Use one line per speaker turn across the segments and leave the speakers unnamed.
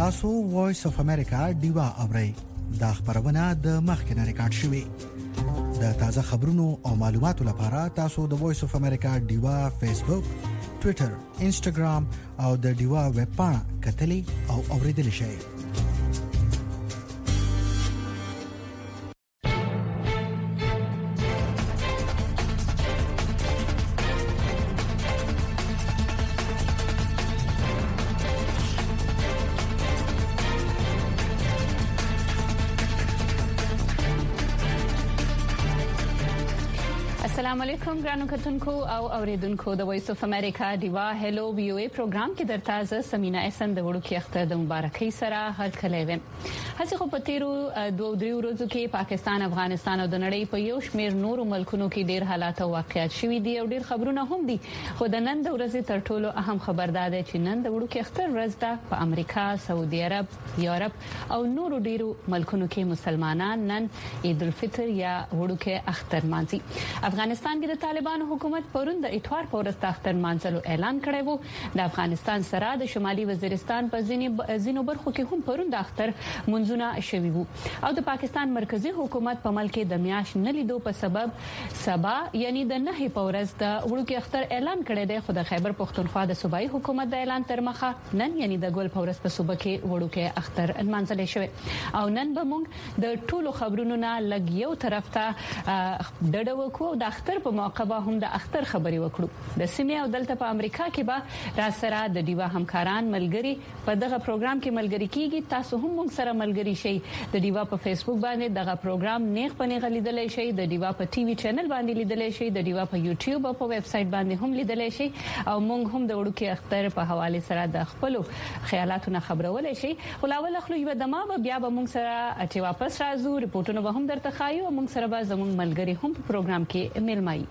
تاسو وایس اف امریکا دیوا اورئ دا خبرونه د مخکنه ریکارډ شوې د تازه خبرونو او معلوماتو لپاره تاسو د وایس اف امریکا دیوا فیسبوک، ټوئیټر، انسټاګرام او د دیوا ویب پاڼه کتلې او اوریدل شئ.
السلام علیکم ګرانو کتونکو او اوریدونکو د وایس اف امریکا دیوا هلو وی او ای پروګرام کې درته ز سمینا احسان د وړو کې اختر د مبارکۍ سره هر کله ویم. هڅه خو په تیرو 2-3 ورځو کې پاکستان، افغانستان او د نړۍ په یو شمېر نورو ملکونو کې ډېر حالات او واقعیات شوي دي او ډېر خبرونه هم دي. خو د نن د ورځې تر ټولو اهم خبر دا دی چې نن د وړو کې اختر ورځ ده. په امریکا، سعودي عرب، یورپ او نورو ډېرو ملکونو کې مسلمانان نن عید الفطر یا وړو کې اختر مانځي. افغانستان کې د طالبانو حکومت پرون د اتوار په ورځ د اختر مانځلو اعلان کړی وو. د افغانستان سره د شمالي وزیرستان په ځینو برخو کې هم پرون د اختر منځونه شوي وو او د پاکستان مرکزی حکومت په ملک د میاش نه لیدو په سبب سبا یعنی د 9 په ورځ د وړو کې اختر اعلان کړی دی. خو د خیبر پختونخوا د صوبایي حکومت د اعلان تر مخه نن یعنی د ګل په ورځ په صوبه کې وړو کې اختر منځلې شوی او نن به موږ د ټولو خبرونو نه لګ یو طرف ته ډډه وکړو. د اختر په موقع به هم د اختر خبري وکړو. د سیمه او دلته په امریکا کې به را سره د دیوا همکاران ملګری په دغه پروګرام کې ملګری کیږي. تاسو هم موږ سره ملګری شئ. د دیوا په فیسبوک باندې دغه پروګرام نیغ پنیغه لیدلای شئ. د دیوا په ټي وي چینل باندې لیدلای شئ. د دیوا په یوټیوب او په ویب سټ باندې هم لیدلای شئ او موږ هم د وړو کې اختر په حواله سره د خپل خیالاتونه خبرولای شئ. ولاول خلک یو دمه بیا به موږ سره چې واپس راځو ریپورتونه به هم درته خایو او موږ سره به زموږ ملګری هم په پروګرام کې ملمای.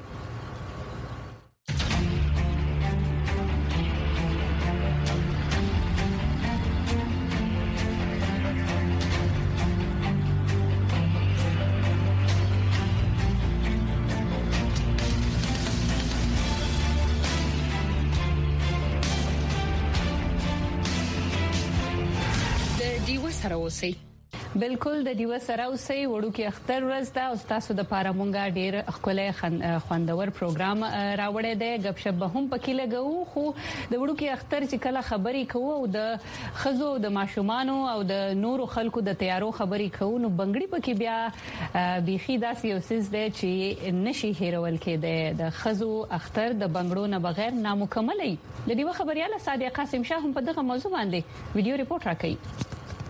بالکل د دیو سره اوسې وړو کې اختر ورځ ده او تاسو د پاره مونږه ډېر خپل خوندور پروګرام راوړی دی. غب شپ هم پکې لګو خو د وړو کې اختر چې کله خبري کوو او د خزو د ماشومان او د نورو خلکو د تیارو خبري کوو نو بنګړي پکې بیا بيخي داسې یو سیس دی چې نشي هیرول کېده. د خزو اختر د بنګړو نه بغیر نامکملې. د دیو خبرياله صادقه قاسم شاه هم په دغه موضوع باندې ویډیو ریپورت راکړي.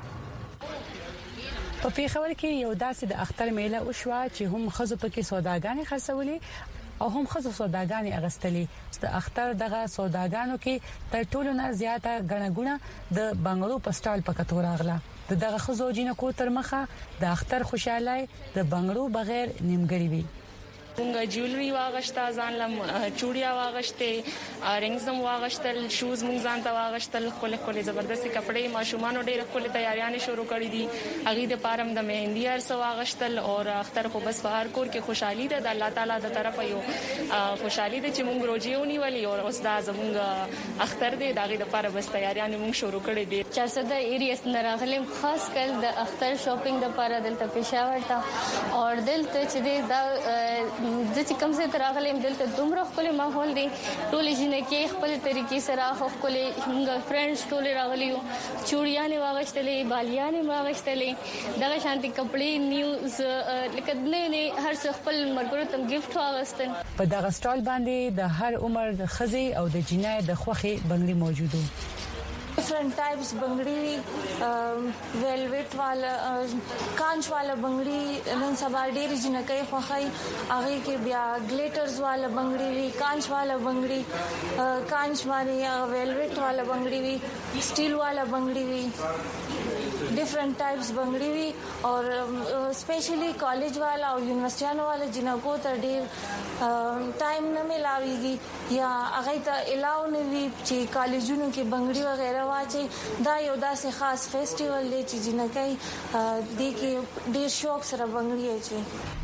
په پیښور کې یو داسې د اختر میله وشوه چې هم خزو پکې سوداګانې خرڅولې او هم خزو سوداګانې اغستلې. د اختر دغه سوداګانو کې تر ټولو نه زیاته غنګونه د بنگړو په سټال پکې توراغله. دغه خزو جنکو تر مخه د اختر خوشاله د بنگړو بغیر نیمګړی وي.
مونږ جوولري واغشته، ځان لم چوڑیا واغشته، رنگزم واغشتل، شوز مونږ ځان ته واغشتل، خپل زبردستي کپڑے ماشومان ډېر خپل تیاریاں شروع کړې دي. هغه د پارم د مهندی ارسه واغشتل او اختر خو بس په هر کور کې خوشحالي ده. د الله تعالی د طرفه یو خوشحالي ده چې مونږ روزيونی ولي او اوس دا زمونږ اختر دی. دغه د پاره بس تیاریاں مونږ شروع کړې دي. 400 ایریاس نراغلم خاص کل د اختر شاپینګ د پاره دلته پېښور ته او دلته چې دا د چې کوم څه تراغلم دلته دومره خپل ماحول دی. ټول جنکې خپل طریقې سره خپل موږ فرندز ټول راغلیو، چوڑیاں واغشتلې، بالیاں واغشتلې، دغه شانتي کپڑے نیوز لکه نه هر څه خپل مرګرو تم گیفت واغستل.
په دغه سټال باندې د هر عمر د خزي او د جنای د خوخي بنگړي موجودو.
Different types बंगड़ी वेलवेट वाला कांच वाला बंगड़ी नन सबा ډېر جنکې خوخای هغه کې بیا ګلیټرز والا بنگड़ी وی، कांच वाला बंगड़ी कांच باندې वेलवेट वाला बंगड़ी वि، स्टील वाला बंगड़ी वि, डिफरेंट टाइप्स बंगड़ी वि और स्पेशली कॉलेज वाला और यूनिवर्सिटीयां वाला जिनको ته ډېر ټایم نه ملاويږي یا هغه ته الاو نه وی چې کالجونو کې بنگड़ी وغیرہ واچي. دا یو داسې خاص فیسټیوال دی چې جنکې د کې ډېر شوق سره بنگړي اچي.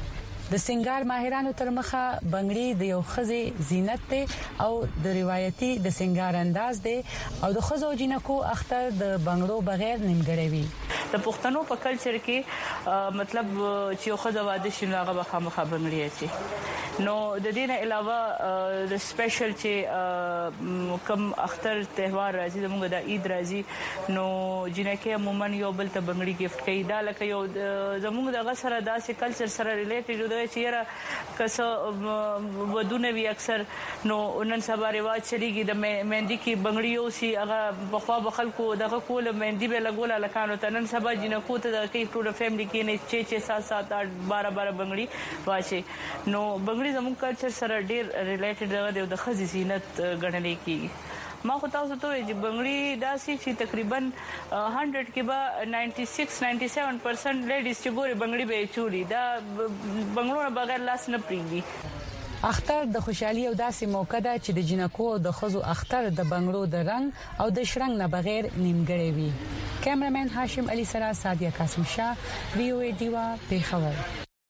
د سنگار ماهرانو تر مخه بنگړي د یو خزي زینت ته او د روایتي د سنگار انداز دی او د خزو جنکو اختر د بنگړو بغیر نیمګړی وي.
د پښتنو په کلچر کې مطلب چې یو خزه واده شي هغه به خامخا بنگړي اچي. نو د دې نه علاوه د سپیشل چې کوم اختر تهوار راځي زموږ د عید راځي نو جنکه عموما یو بل ته بنگړي گیفت کوي. دا لکه یو زموږ د غسر داسې کلچر سره ریلیټډ دی چې یاره کسه ودونه وی اکثر نو نن سبا رواج چلیږي د مهندي کې بنگړي او سي هغه بخوا بخلکو دغه کول مهندي به لګول لکانو ته نن سبا جنکو ته د کې ټول فیملی کې نه 6 7 7 8 12 بنگړي واچي. نو بنگړي زموږ کلچر سره ډیر ریلیټډ دی د خزي زینت غړنې کیږي. ما خو تاسو ته چې بنگړي داسې چې تقریبا 100 کې به 96-97% لیډیز چې ګوري بنگړي به چولي دا بنگړو بغیر لاس نه پریږدي.
اختر د خوشحالي او داسې موقع ده چې د جنکو او د خزو اختر د بنگړو د رنگ او د شرنګ نه بغیر نیمګړی وي. کیمرمن هاشم علي سره سادیا قاسم شاه VOA دیوا پیښور.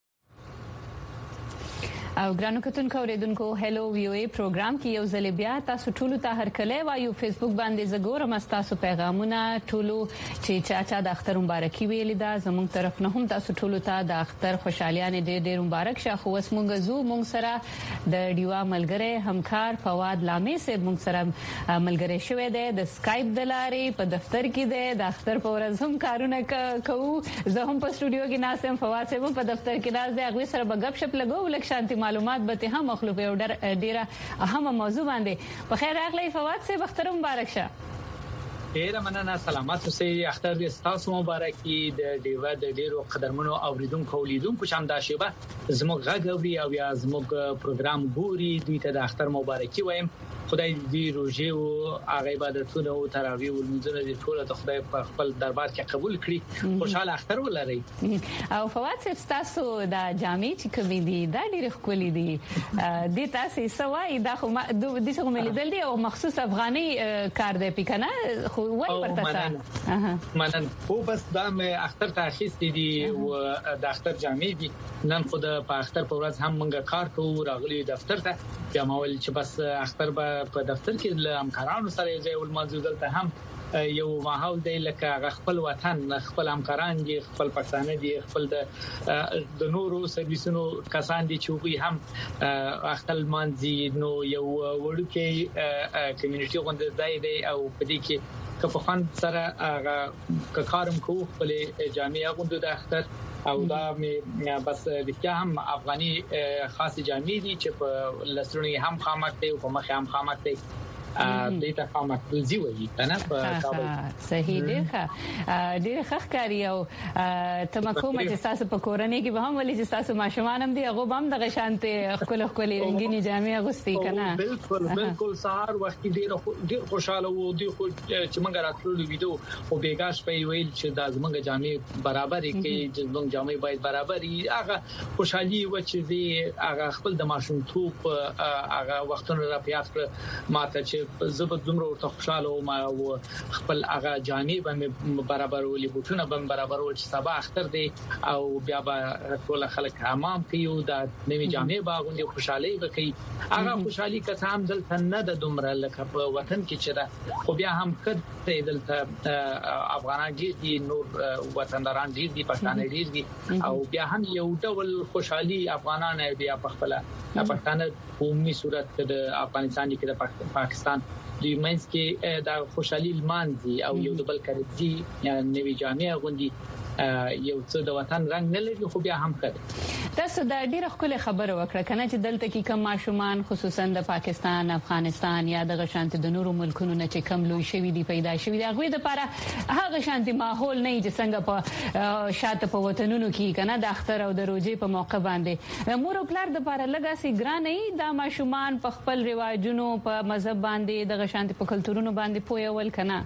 او ګرانو کتونکو اوریدونکو هلو VOA پروګرام کې یو ځل بیا تاسو ټول ته هرکله وایو فیسبوک باندې زګورم تاسو پیغامونه ټول چې چاچا د اختر مبارکي ویل دا زموږ طرف نه هم تاسو ټول ته د اختر خوشالیان ډېر مبارک شه. خو اوس مونږ سره د ډیوا ملګری همکار فواد لامي سره مونږ سره ملګری شوی دی د سکایپ د لارې په دفتر کې دی د اختر په ورځ هم کارونه کوو. زه هم په سټوډیو کې ناسم فواد سره په دفتر کې ناز دی هغه سره بغب شپ لګو لک شانتي معلومات به هم مخلوق یو ډیره اهمه موضوع باندې. په خیر راغلی فواد صاحب اختر مبارک شه.
ډیره مننه سلامات اوسئ. اختر دې تاسو مبارکي د دیوا د ډیرو قدرمنو اوریدونکو لیدونکو شام دا شیبه زموږ غږ اوري او یا زموږ پروګرام ګوري دوی ته د اختر مبارکي وایم. خدای دې روزي او هغه عبادتونه او تراویح او منځونه دې ټول ته خدای په خپل دربار کې قبول کړي. خوشاله اختر ولرئ.
او فواد صاحب تاسو د جامع چې کوي دي دا ډیره خولي دي د تاسو سوای دا خو د څه کومې دل دي او مخصوص افغاني کار دی پکنه خو ول پرتاسه
منن خو بس دا مې اختر ته اخیستې دي او د اختر جامع دي نن خو د اختر په ورځ هم موږ کار کوو راغلي دفتر ته بیا مول چې بس اختر په دفتر کې له همکارانو سره یې ول موجود ته هم یو ماحول دی لکه خپل وطن خپل همکاران دي خپل پښتانه دي خپل د نورو سرویسونو کسان دي چې وي هم اختر مانځي نو یو وړوکی کمیونټي غونډه دی او په دې کې که په فن سره کارم کوو خپل جامع غونډه د اختر او دا مې بس د هم افغاني خاص جامع دي چې په لسرونی هم خامک دی او په مخ هم خامک دی دیتا خامک دلزی وایي کنه په کابل.
صحیح ډیر ښه کاری او تمکو چې تاسو په کورنۍ کې به هم ولې چې تاسو ماشومان هم دي هغه هم د غشانته خپل رنگینی جامې اغوستي کنه.
بالکل سهار وخت ډیر خوشاله وو دی خو چې موږ راتلو ویډیو او بیګاش په ویل چې د زمونږ جامې برابر کې چې زمونږ جامې باید برابر وي هغه خوشحالي و چې هغه خپل د ماشومتوب هغه وختونه را پیاس کړ ماته چې زبد زمرو ته خوشاله او ما خپل هغه جانب هم برابرولي بوټونه هم برابرول چې سبا اختر دی او بیا به ټول خلک حمام کوي او د نوې جامې باغوندي خوشحالي وکړي. هغه خوشحالي که هم دلته نه د دومره لکه په وطن کې چې دا خو بیا هم کړه دلته افغانان دي نور وطنداران دي پښتانه دي او بیا هم یو ډول خوشحالي افغانان بیا په خپل پښتانه په عمومي صورت د افغانستان کې د پاکستان دوی منځ کې دا خوشحالي لمانځي او یو د بل کرځي یا نوې جامع غوندي یو څه د وطن رنگ نه لري خو بیا هم کړ.
تاسو دا ډیره خپل خبره وکړه کنه چې دلته کې کم ماشومان خصوصا د پاکستان افغانستان یا د غشانت د نورو ملکونو نه چې کم لوي شوی دی پیدا شوی دی هغه د لپاره هغه شانتي ماحول نه چې څنګه په شاته په وطنونو کې کنه د اختر او د روزي په موقع باندې مور او پلار د لپاره لګاسي ګران نه د ماشومان په خپل رواجونو په مذهب باندې د غشانت په کلتورونو باندې پویول کنه.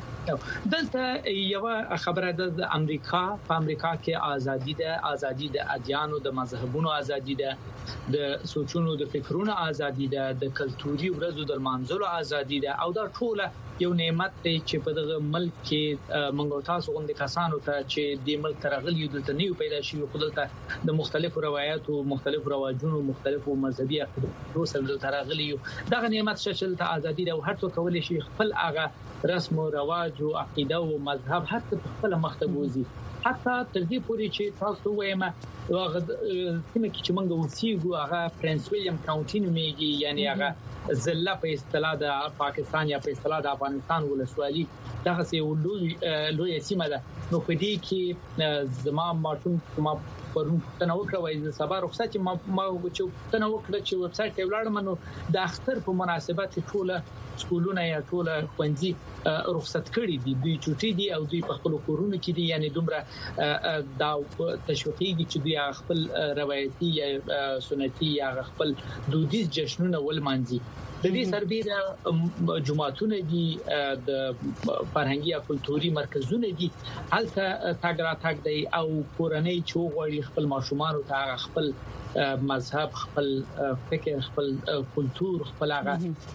دلته یو خبره د امریکا په امریکا کې ازادي د ادیانو د مذهبونو ازادي ده د سوچونو د فکرونو ازادي ده د کلتوري ورځو د منځلو ازادي ده او دا ټول یو نعمت دی چې په دغه ملک کې منګو تاسو غوندي کسانو ته چې د ملک ترغلي دلته نیو پیدا شي خپلته د مختلفو روایتو مختلفو رواجونو مختلفو مذهبي عقیدو سره ترغلي دغه نعمت شچل ته ازادي ده او هر څوک کولای شي خپل هغه رسم او رواج او عقیده او مذهب هر خپل مختبوزي حتی تر دې پورې چې تاسو وایم هغه کومه چې موږ اوسېږو هغه پرنس ویلیام کاونټي نومېږي یعنی هغه زله په اصطلاح د پاکستان یا په اصطلاح د افغانستان ولسوالي دغه سه لوی سیمه ده نو په دې کې زما ماشوم ما پرون تنوع کوي سبا رخصت ما چې تنوع کړ چې ویب سټ ته ولاړم نو د اختر په مناسبت ټوله سکولونه یا ټوله خوندي رخصت کړي دي دوی چټي دي او دوی په خپل کورونو کې دي یعنی دومره دا تشویقي دي چې دوی خپل روایتي یا سنتي یا خپل دودیز جشنونه ولمانځي د دې سربېره جمعهتون دي د فرهنګي او کلتوري مرکزونه دي هلته تاګ راتګ دی او کورنۍ چې غوړي خپل ماشومان او خپل مذهب خپل فکر خپل کلتور خپل هغه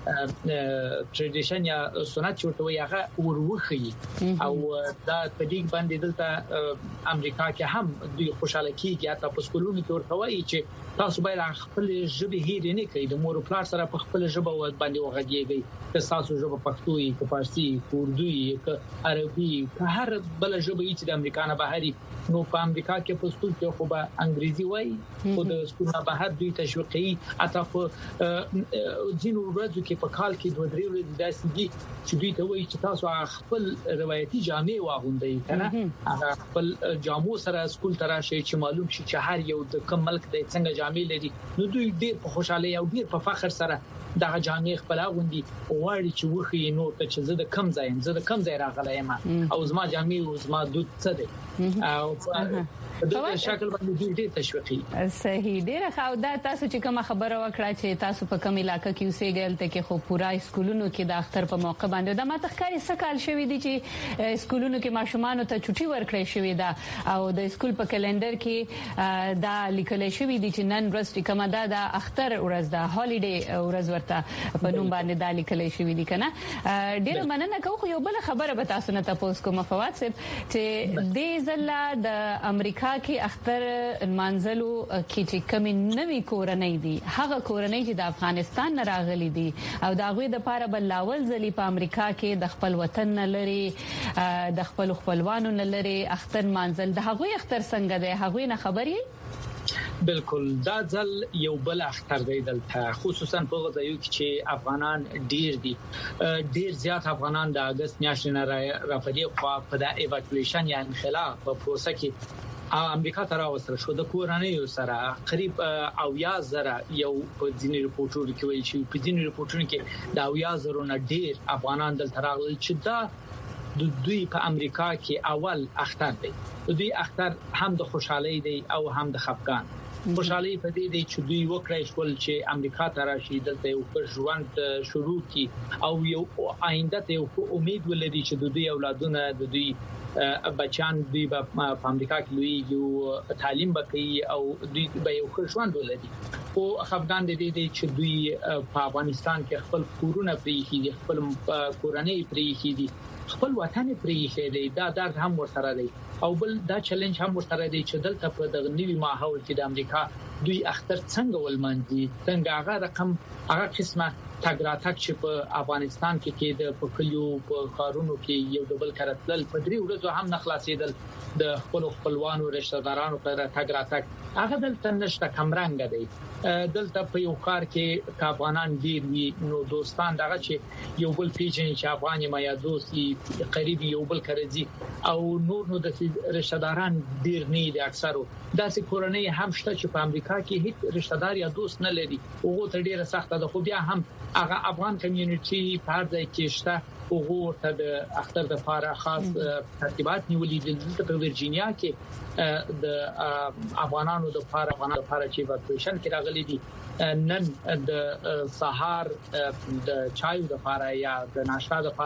ټریډیشن یا سنت چې وي هغه وروخي او دا په دې باندې دلته امریکا کې هم دوی خوشاله کیږي حتی په سکولونو کې ورته وایي چې تاسو باید خپل ژبه هېر نه کړئ د مور او پلار سره په خپل ژبه باندې وغږیږئ که تاسو ژبه پښتو وي که فارسي اردو که عربي که هر بل ژبه چې د امریکا نه بهري نو په امریکا کې په سکول کې خو به انګریزي وایي او د سکول نه بهر دوی تشویقي اته په ځینو ورځو کې په کال کې 2-3 ورځې داسې دي چې دوی ته وایي چې تاسو خپل روایتي جامې واغوندئ کنه هغه خپل جامو سره سکول ته راشي چې معلوم شي چې هر یو د کوم ملک د څنګه جامې لري نو دوی ډېر په خوشاله او ډېر په فخر سره دغه جامې خپل غوندي غواړي چې وخی نو ته چې زه د کم ځای راغلی یم او زما جامې او زما دود څه دی او په شکل باندې ډېر تشویقي
صحیح ډېر خو دا تاسو چې کوم خبره وکړه چې تاسو په کوم علاقې کې اوسېږئ ته کې خو پورا سکولونو کې د اختر په موقع باندې د ماته ښکاری سکهال شوی دي چې سکولونو کې ماشومان ته چټي ورکړې شوی ده او د سکول په کلندر کې دا لیکل شوی دي چې نن ورځ کومه ده د اختر ورځ ده هالیډے ورځ ورته په نوم باندې دا لیکل شوی دي کنه ډېر مننه کوم یو بل خبره به تاسو نه تاسو کوم فواد صاحب چې د زله د امریکا کې اختر منځلو کې چې کمی نوې کورنۍ دي هغه کورنۍ چې د افغانستان نه راغلي دي او دا غوي د پاره بلاول ځلی په امریکا کې د خپل وطن نه لري د خپل خپلوانو نه لري اختر منځل د هغوی اختر څنګه دی هغوی نه خبري
بالکل دا ځل یو بل اختر دی دلته خصوصا په غوډایو کې چې افغانان ډیر زیات افغانان د اگست میاشتې نه راپدې خو په د ایواکویشن یا انخلاء په پروسه کې امریکا ته راوستل شو د کورنۍ سره قریب 100,000 یو په ځینې ریپورتونو کې ویل شي په ځینې ریپورتونو کې د 100,000 نه ډیر افغانان دلته راغلي چې دا د دوی په امریکا کې اول اختر دی دوی اختر هم د خوشحالي دی او هم د خفقان خوشحالي په دې دی چې دوی وکړای شول چې امریکا ته راشي دلته یو ښه ژوند شروع کړي او یو آینده ته یو امید ولري چې د دوی اولادونه د دوی بچان دوی په امریکا کې لوی یو تعلیم وکړي او دوی به یو ښه ژوند ولري او خفقان دې چې دوی په افغانستان کې خپل کورونه پریخي خپل کورنۍ پریخي دي خپل وطن پریخي دي دا درد هم ورسره دی او بل دا چیلنج هم ورسره دی چې دلته په دغه نوي ماحول کې د امریکا دوی اختر څنګه ولمنځي څنګه هغه رقم هغه قسمه تګراتک چې په افغانستان کې د پکلیو په خارونو کې یو ډبل کړتل په درې ورځو هم نخلاصیدل د خپلوانو رشتہ دارانو په تګراتک هغه دلته نشته کمرنګ دی دلته په یو کار کې افغانان ډیر وي نو دوستان دغه چې یو بل پیژني چې افغاني ما یا دوستي قریبي یو بل کړځي او نور نو د رشتہ داران ډیر نه دي اکثرو داسې کورنۍ هم شته چې په امریکا کې هیڅ رشتہ دار یا دوست نه لري او ته ډیره سخته ده خو بیا هم هغه افغان کمیونټي په هر ځای کې شته او ته د اختر د لپاره خاص ترتیبات نیولې دي په ورجینیا کې د افغانانو د لپاره چې اواکویشن کې راغلي دي نن د سهار د چایو د لپاره یا د ناشتا د لپاره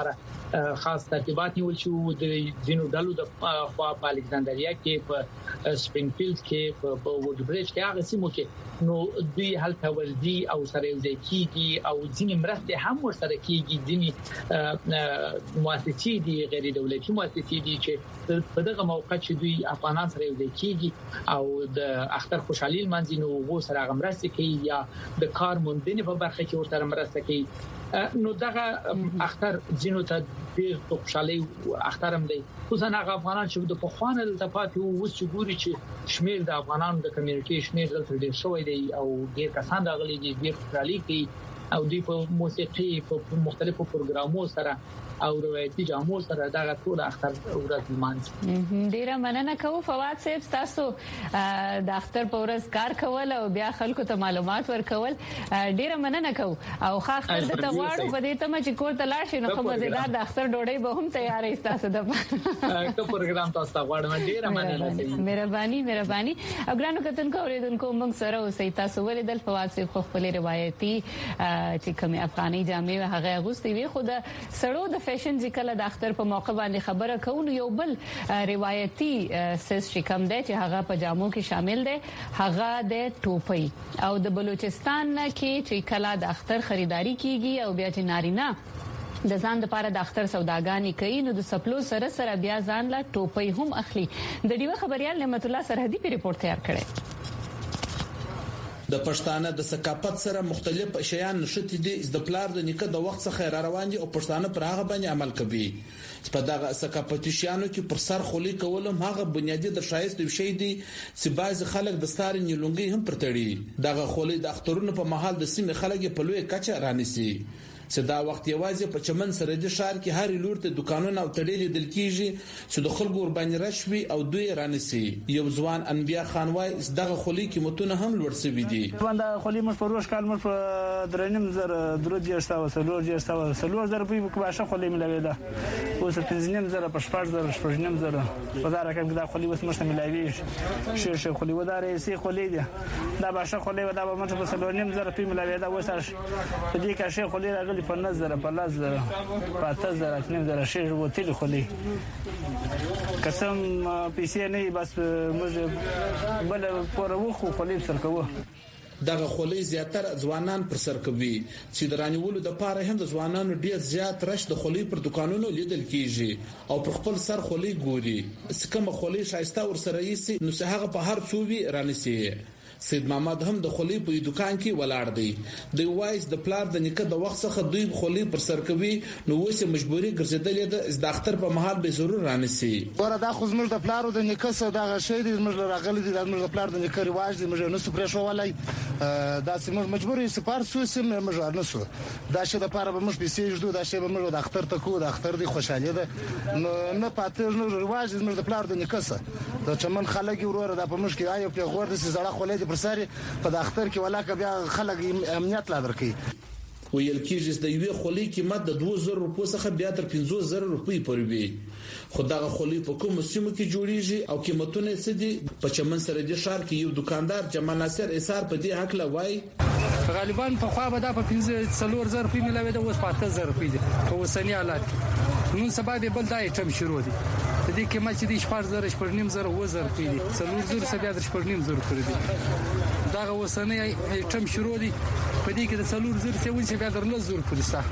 خاص ترتیبات نیول شو د زینو ډلو د خوا په الکساندریا کې په سپرینګفیلډ کې په وډبریج کې هغه سیمو کې نو دوی هلته ورځي او سره یو ځای کیږي او ځینې مرستې هم ورسره کیږي ځینې مؤسسې دي غیر دولتي مؤسسې دي چې په دغه موقع چې دوی افغانان سره یو ځای کیږي او د اختر خوشحالي منځینو وو سره مرسته کوي یا د کار موندنې په برخه کې ورته مرسته کوي نو دغه اختر زینو ته ډیر خوشحالي اخترم دی خو څنګه افغانان چې د پخوانه د پاتې وو چې ګوري چې شمیر د افغانانو د کمیونټي شمیر دلته ډیر شوی دی او ډیر کسان راغلي دي ډیر خوشحالي کوي او دوی په موسیقي په مختلفو پروګرامونو سره او روایتي جامو سره دغه ټول اختر ورځ مانځي
ډیره مننه کوم فواد صاحب تاسو د اختر په ورځ کار کول او بیا خلکو ته معلومات ورکول ډیره مننه کوم او خا اختر د تغواړو په دې ته چې کور ته لاړ شي نو کوم مزیدار د اختر ډوډۍ به هم تیارې تاسو د
که پروګرام تاسو ته غواړم ډیره مننه
مهرباني افغانو کتونکو اوریدونکو موږ سره اوسئ تاسو ولې د فواد صاحب خپل روایتي چې کوم افغاني جامې هغه اغوستي وي خو د سړو د فیشن ځکه د اختر په موقع باندې خبره کوو یو بل روایتي سیس چې کوم دی چې هغه په جامو کې شامل دی هغه د ټوپۍ او د بلوچستان کې چې کله د اختر خریداري کیږي او بیا چې نارینه د ځان لپاره د اختر سوداګانی کوي نو د سپلو سره بیا ځان لا ټوپۍ هم اخلي د ډیوه خبريال نعمت الله سرحدي په ریپورت تیار کړي
د پښتانه د ثقافت سره مختلف شیان نشته دي د پلار د نیکه د وخت څخه را روان دي او پښتانه پر هغه باندې عمل کوي په دغه ثقافتي شیانو کې پر سر خولي کولم هغه بنیادی د شایست شي دي چې بعض خلک د ستاري نیلونګي هم پرتړي دغه خولي د اخترونو په محل د سیمه خلک په لوی کچه رانیسي چې دا وخت یوازې په چمن سره د شهر کې هر لور ته دکانونه او تړلې دل کیږي چې د خلکو ور باندې رشوي او دوی رانیسي یو ځوان انبیا خان وای دغه خولي کې متونه هم لوړ سوي دي
باندې خولي مش پروش کال مش درنیم زر درود یشتا وسلور یشتا وسلور زر په باشه خولي ملوي ده اوس پنځنیم زر په شپږ زر شپږنیم زر په دا رقم دا خولي وس مش ملوي شي خولي ودارې سي خولي ده دا باشه خولي ودا به مش په سلورنیم زر په ملوي ده وسه په دې کې شي خولي راغلي په نظر په لزر په تزر اثنين زر شي وتلی خولي قسم پیسې نه بس موږ بل پر وخو خولي سر کوو
دغه خولي زیاتره ځوانان پر سر کوي چې درانیولو د پاره هم د ځوانانو ډیر زیات رش د خولي پر دکانونو لیدل کیږي او پر خپل سر خولي ګوري سکه خولي شایسته ور سره یې نو هغه په هر څوبي رانیسي سید محمد هم د خولي په دکان کې ولاړ دی د وایس د پلار د نیکه د وخت څخه دوی خولي پر سر کوي نو وسه مجبوري ګرځیدل د اختر په محل به ضرور رانیسي
ور دا خو زموږ د پلار د نیکه څخه دغه شی دی زموږ راغلي دي زموږ د پلار د نیکه رواج دی موږ نو سپریښ ولای دا سیمه مجبوري سپار سوسم موږ نه سو دا شی د پاره به موږ پیسې جوړو دا شی به موږ د اختر ته کو د اختر دی خوشاله ده نه پاتې نو رواج زموږ د پلار د نیکه څخه د چمن خلک ورور د په مشکل آیو په غور د زړه خولې پر ساري په اختر کې ولاکه بیا خلک امنیت لا درکې
ویل کېږي د یوې خولي قیمت د 2000 روپیو څخه بیا تر 15000 روپۍ پورې وي خو دغه خولي په کوم سیمه کې جوړیږي او قیمتونه څه دي په چمن سره د شهر کې یو دکاندار جمال ناصر ایثار په دې حق لوي
غالبا په خوا به دا په 15000 روپۍ ملوي د اوس 5000 روپۍ دي په وسنی حالات نن سبا به بل دای ټم شروع دي د دې قیمت چې د 4000 شپږنیم زره وزر روپۍ دي 4000 سبا د شپږنیم زره روپۍ دي دا وسنی ټم شروع دي په دې کې د 4000 سیون چې بیا درلو زور پولیسا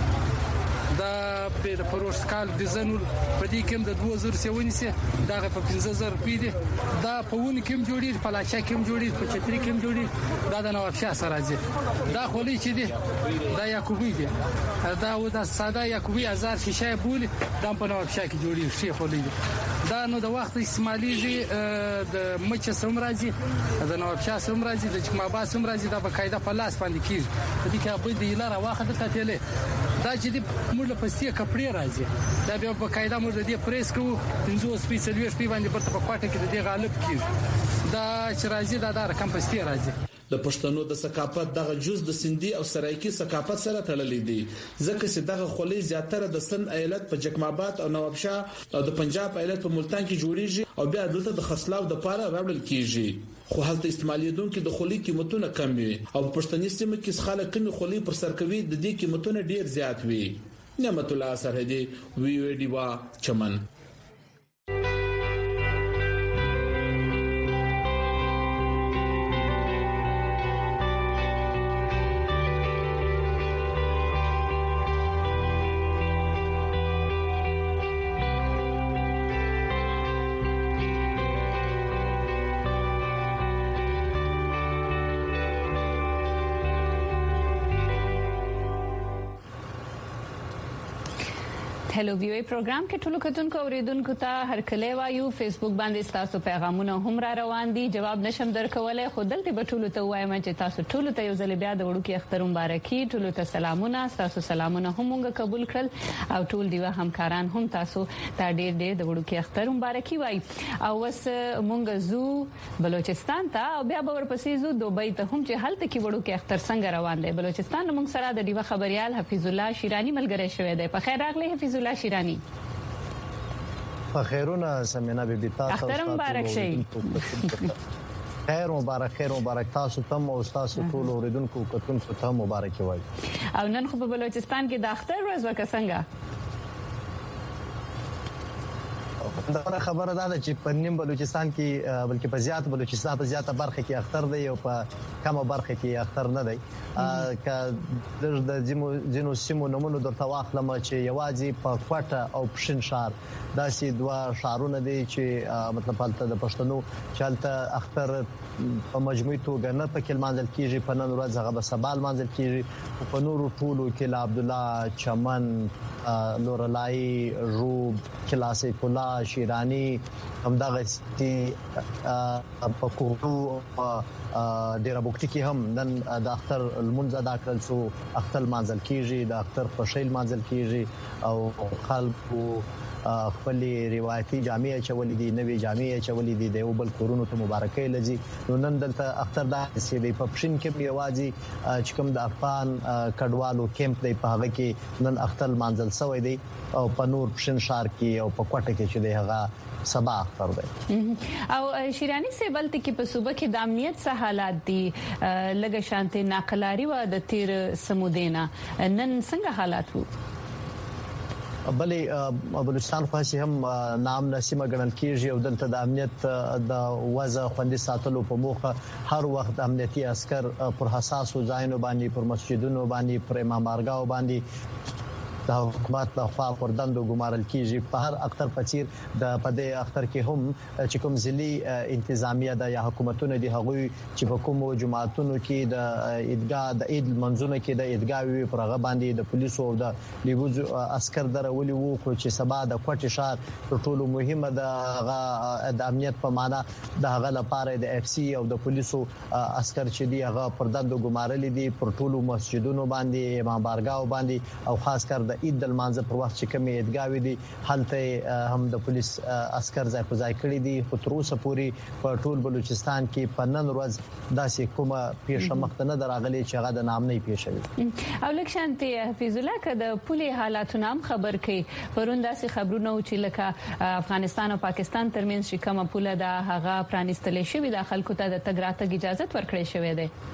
دا په پروش کال ډیزاین په دې کې د 2000 سیون سي دا په 15000 روپۍ دي دا په ون کې جوړي په لاچا کې جوړي په چتري کې جوړي دا د نوابشاه سره راځي دا خولي چې دي دا یعقوبی دي دا و دا ساده یعقوبی هزار شیشه بولی دا په نوابشاه کې جوړي شي خولي دي دا نو د وخت اسماعیلی د مچ سم راځي د نوابشاه سم راځي د چکمابا سم راځي دا په قاعده په لاس باندې کیږي په دې کې په دې لاره واخه د کتلې دا چې د موږ په پستي کپړې راځي دا بیا په قاعده موږ د دې پریس کوو 500 سپیڅلوي شپې باندې برته په کوټه کې د دې غالب کیږي دا چې راځي دا رقم پستي راځي
د پښتنو د ثقافت دغه جز د سندي او سرایکی ثقافت سره تړلې دي ځکه چې دغه خولي زیاتره د سند ایالت په جکماباد او نوابشاه او د پنجاب ایالت په ملتان کې جوړیږي او بیا دلته د خصلاو د پاره راوړل کیږي خو هلته استعمالیدونکو د خولي قیمتونه کم وي او پښتني سیمه کې خلک کمی خولي پر سر کوي د دې قیمتونه ډیر زیات وي نعمت الله سرحدي وی ډیوا چمن.
هلو ویو پروګرام کې ټولو کتونکو اوریدونکو ته هر کله وایو فیسبوک باندې تاسو پیغامونه هم را روان دي جواب نشم درکولای خو دلته به ټولو ته وایم چې تاسو ټولو ته یو ځل بیا د وړوکی اختر مبارکي ټولو ته سلامونه تاسو سلامونه هم موږ قبول کړل او ټول دیوه همکاران هم تاسو ته ډېر د وړوکی اختر مبارکي وای او وس موږ زو بلوچستان ته او بیا به ورپسې زو دوبۍ ته هم چې هلته کې وړوکی اختر څنګه روان دی بلوچستان موږ سره د دیوه خبريال حفیظ الله شیرانی ملګری شوی دی په خیر راغلی حفیظ شیرانی
خیرونه سمینا بیبي تاسو
اختر مبارک شي
خیر مبارک تاسو ته او تاسو ټول اوریدونکو کتونکو ته مبارک وای
او نن خو په بلوچستان کې د اختر ورځ وکړه
دا خبره ده چې په نیم بلوچستان کې بلکې په زیات بلوچستان په زیاته برخه کې اختر دی او په کومه برخه کې اختر نه دی که د جنو سیمو نمونه درته واخلم چې یوازې په کوټه او پښین شهر داسې دوه شهرونه دي چې مطلب حالت د پښتنو چالتہ اختر په مجموعي توګه نه پکې منځل کیږي په نن ورځ هغه به سبال منځل کیږي په نورو ټولو کې عبد الله چمن لورلای روب کلاسه کلا شیرانی همدغه چې په کوټو ډیر بوکټی کې هم نن د اختر المنځ ادا کړل شو اختر منځل کیږي د اختر خوشیل منځل کیږي او خلکو خپل روایتي جامع چولې دي نوې جامع چولې دي د یو بل کورونو ته مبارکي لږی نو نن دلته اختر دا سي په پښین کې یوازې چې کوم د افغان کډوالو کیمپ دی په هغه کې نن اختر منځل شوی دی او په نور پښین شهر کې او په کوټه کې چې دی هغه سبا اختر دی
او شیرانی سیبل ته کې په صوبه کې د امنیت څه حالات دي لګه شانتي ناقلاری و د تیر سمودینا نن څنګه حالات وو
بلې بلوچستان خو هم نام نسیمه ګڼل کیږي او دلته د امنیت د وضع خوندي ساتلو په موخه هر وخت امنیتي عسكر پر حساسو ځایونو باندې پر مسجدونو باندې پر امام بارګاو باندې د حکومت لخوا پر دندو ګمارل کیږي په هر اختر پچیر د پدې اختر کې هم چې کوم ځلي انتظامیه د یا حکومتونه دي هغوی چې په کومو جماعتونو کې د عیدګاه د عید منځونه کې د عیدګاه وی پرغه باندې د پولیسو او د لیګوز عسكر درولي وو خو چې سبا د کوټ شهر په ټولو مهمه د امنیت په معنا د هغه لپاره د اف سی او د پولیسو عسكر چې دی هغه پر دندو ګمارل دي پر ټولو مسجدونو باندې امام بارګاو باندې او خاص کر د عید المانزه پر وخت چې کومې عیدګاوې دي هلته هم د پولیس عسكر ځای په ځای کړی دي خو تر اوسه پورې په ټول بلوچستان کې په نن ورځ داسې کومه پیښه مخته نه دراغلي چې هغه د نام نه پیښوي
او لکه شانتي حفیظ الله کده پولی حالاتونه هم خبر کړي پروندا سي خبرونه چې لکه افغانستان او پاکستان ترمنځ چې کومه پوله د هغه پرانستلې شوې د خلکو ته د تګ راتګ اجازه ورکړې شوې ده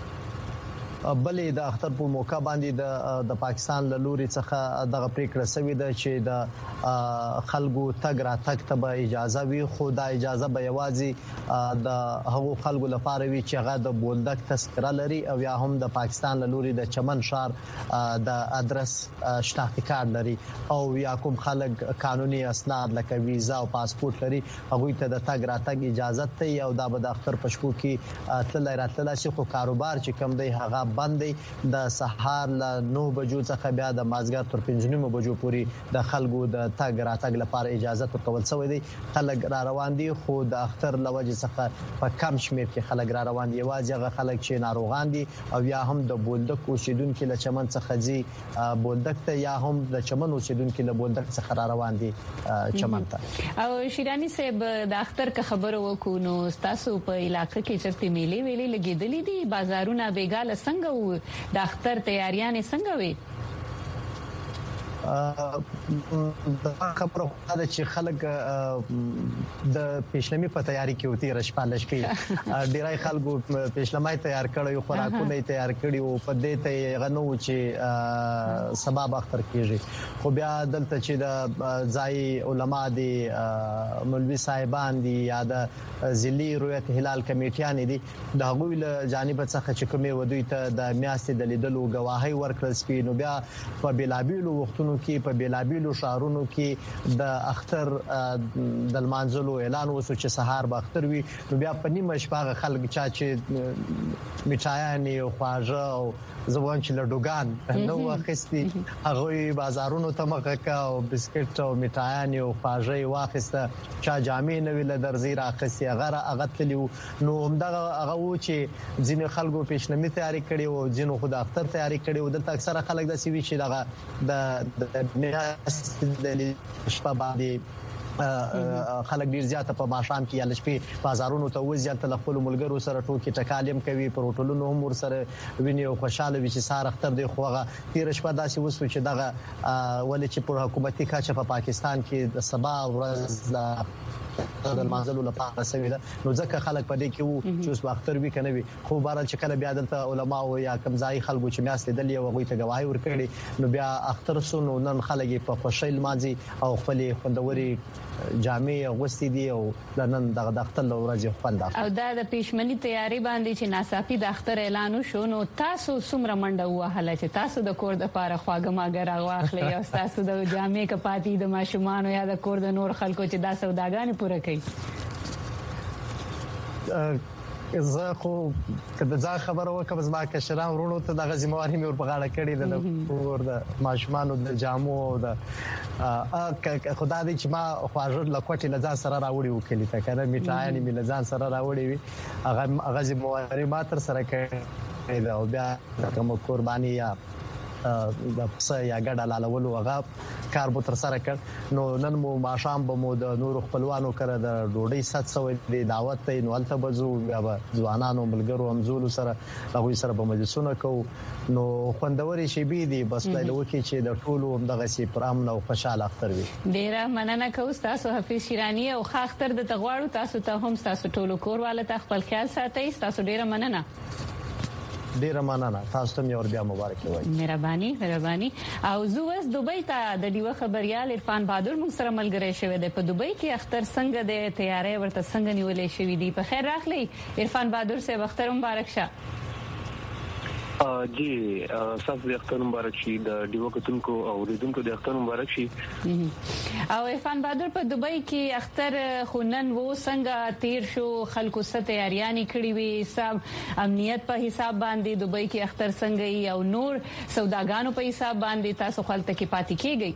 بلې د اختر په موقع باندې د پاکستان له لوري څخه دغه پریکړه شوې ده چې د خلکو تګ راتګ ته به اجازه وي خو دا اجازه به یوازې د هغو خلکو لپاره وي چې هغه د بولدک تذکره لري او یا هم د پاکستان له لوري د چمن شهر د ادرس شناختی کارت لري او یا کوم خلک قانوني اسناد لکه ویزا او پاسپورت لري هغه ته د تګ راتګ اجازه ته او د اختر په شپو کې تل راتلل شي خو کاروبار چې کم دی هغه باندې د سهار له 9 بجو څخه بیا د مازګر تر 5 بجو پورې د خلکو د تګ راتګ لپاره اجازه ورکول شوې دي خلک را روان دي خو د اختر لوجه څخه په کم شمیر کې خلک را روان دي یوازې هغه خلک چې ناروغان دي او یا هم د بولدک اوسیدونکو له چمن څخه ځي بولدک ته یا هم د چمن اوسیدونکو له بولدک څخه را روان دي چمن ته
او شیرانی صاحب د اختر کا خبر وکړو نو تاسو په علاقې کې چرته میلې ویلې لګېدلې دي بازارونه بیګاله څنګه د اختر تیاریاں څنګه وي
دا خبره ده چې خلک د پېشلمي په تیاری کې وتی رشپالش کې ډیرای خلکو پېشلمای تیار کړي خوراکونه تیار کړي او په دې ته غنو چې سبب اختر کیږي خو بیا دلته چې د ځای علما دي مولوي صاحبان دي یا د ضلعي رؤیت هلال کمیټیان دي د هغوی له جانب څخه چې کومه ودوی ته د میاشتې د لیدلو گواهی ورکړل سپینو بیا په بلابیلو وختونو کې په بلابیلو شهرونو کې د اختر د منځلو اعلان وسو چې سهار به اختر وي نو بیا په نیمه شپه خلک چې میټایان او خواجه او زبون چې لډوګان نو واخستي هغه بازارونو ته مخکا او بسکټ او میټایان او خواجه واخسته چا جامې نوې له درځي راخسي هغه تلیو نو همدغه هغه و چې ځینې خلکو پېشنمي تیاری کړي او ځینو خو د اختر تیاری کړي او دلته اکثره خلک د سیوی چې دغه د شپه باندې خلک ډیر زیاته په ماشام کې یا لشپې بازارونو ته وځي تل خپل ملګرو سره ټوکی ټکالم کوي پر هوټلونو هم ور سره ویني او خوشاله وي چې سار اختر دی خوغه تیر شپه داسې وسو چې دغه ولې چې پر حکومتي کاچه په پاکستان کې د سبا ورځ د منځلو لپاره سوي ده نو ځکه خلک په دې کې وو چې اوس اختر وی کنه وي خو بهرحال چې کله بیا دلته علما او یا کمزای خلکو چې میاس لیدل یو غوي ته گواهی ورکړي نو بیا اختر سونو نن خلک په خوشحال ماځي او خپل خوندوري جامع غوستي دي او نن د اختر ورځ خوند
او دا د پېشمنی تیاری باندې چې ناڅاپي د اختر اعلان وشو نو تاسو څومره منډه وهله چې تاسو د کور د پاره خواګه ماګر واخلې او تاسو د جامع کپاتې د ماشومان یا د کور د نور خلکو چې دا سوداګانې پوره کوي
زه خو کله ځا خبره وکم زما کشران ورونو ته دغه ذمہواری مې ور په غاړه کړې ده ور د ماشومانو د جامو د خدای دې چې ما خواجه لکوټي لزان سره راوړي وکړي ته کنه میټایانی مې لزان سره راوړي وي هغه ذمہواری ما تر سره کړې ده او بیا کوم قرباني یا د پسه یا ګډه لالولو هغه کار به تر سره کړ نو نن مو ماشام به مو د نور خپلوانو کړه د ډوډۍ 700 د دعوت ته نو الته بزو بیا ځوانانو ملګرو همزولو سره هغه سره په مجلسونه کو نو خوندوري شي بي دي بس د لوکي چې د ټولو دغه سي پرامن او خوشاله اختر وي
ډیره مننه کوم تاسو حفیظ شیرانی او اختر د تغواړو تاسو ته هم تاسو ټولو کورواله ته خپل خیال ساتئ تاسو ډیره مننه
ډیره مننه تاسو ته یو بیا مبارک وي
مهرباني او زه اوس دوبۍ ته د ډیوه خبريال عرفان بهادر موږ سره ملګری شوی دی په دوبۍ کې اختر څنګه د تیاری ورته څنګه نیولې شوې دي په خیر راغلی عرفان بهادر صاحب اختر مبارک شه
جی تاسو د اختر مبارک شي د ډیوه کتونکو او ریدونکو د اختر مبارک شي
او عرفان بهادر په دوبۍ کې اختر خونن وو څنګه تیر شو خلکو ست تیاریانی کړی وي حساب امنیت په حساب باندې دوبۍ کې اختر څنګه او نور سوداګانو په حساب باندې تاسو خپل ته کې پاتې کیږئ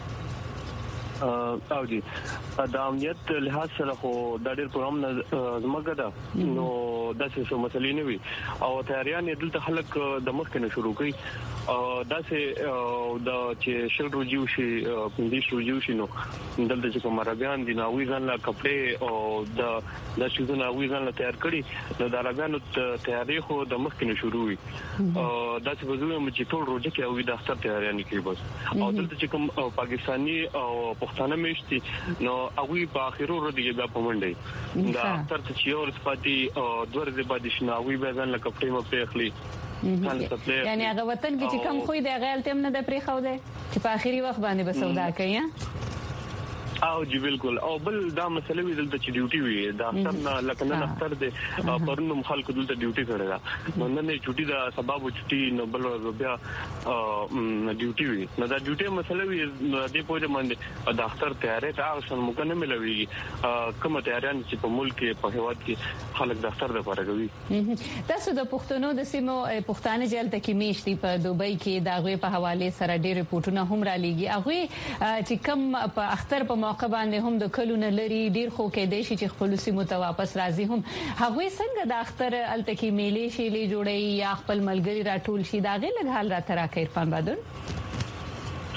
او جی د امنیت لحاظ سره خو د ډېر پروګرام زمګه ده نو داسې څه مسلې نه وي او تیاریان دلته خلک د مخ کې شروع کوي داسې د چې شل روجیو شي پندیش روجیو شي نو دلته چې کوم عربيان دي نو وی ځان لا کپڑے او د شوزونه وی ځان لا تیار کړي نو د عربيانو تیاری خو د مخ کې شروع وي داسې وځو چې ټول روجه کې او د اختر تیاریان کوي بس او دلته چې کوم پاکستاني او پښتانه میشتي نو هغه په اخیرو ردی بیا پمنډي دا اختر چې یو صفاتي دوه ورځې بعد شناوي به ځان لا کپڑے مو پېخلي
یعنی هغه وطن کې چې کم خوې د غیل تم نه د پرې خو ده چې په اخیری وخت باندې به سودا کوي
او جی بالکل او بل دا مسله وی دلته چې ډیوټي وی دا اختر نه لکه نن اختر دې پرونو خلکو دلته ډیوټي کړی دا نن نه چټي دا سبب چټي نو بل بیا ډیوټي وی نو دا ډیوټي مسله وی دې په دې باندې د اختر تیارې ته اصل مکنه ملوي کوم تیاریان چې په ملک په هواد کې خلک د اختر لپاره کوي
تاسو د پښتنو د سیمو پښتانه جیل ته کې میشتي په دوبۍ کې دا غوي په حواله سره ډېر ریپورتونه هم را لېږي هغه چې کوم په اختر په موقع باندې هم د کلونه لري ډیر خو کې د شي چې خپل سیمو ته واپس راځي هم هغه څنګه د اختر التکی میلې شي لې جوړي یا خپل ملګری راټول شي دا غي لږ حال را ترا کوي عرفان بهادر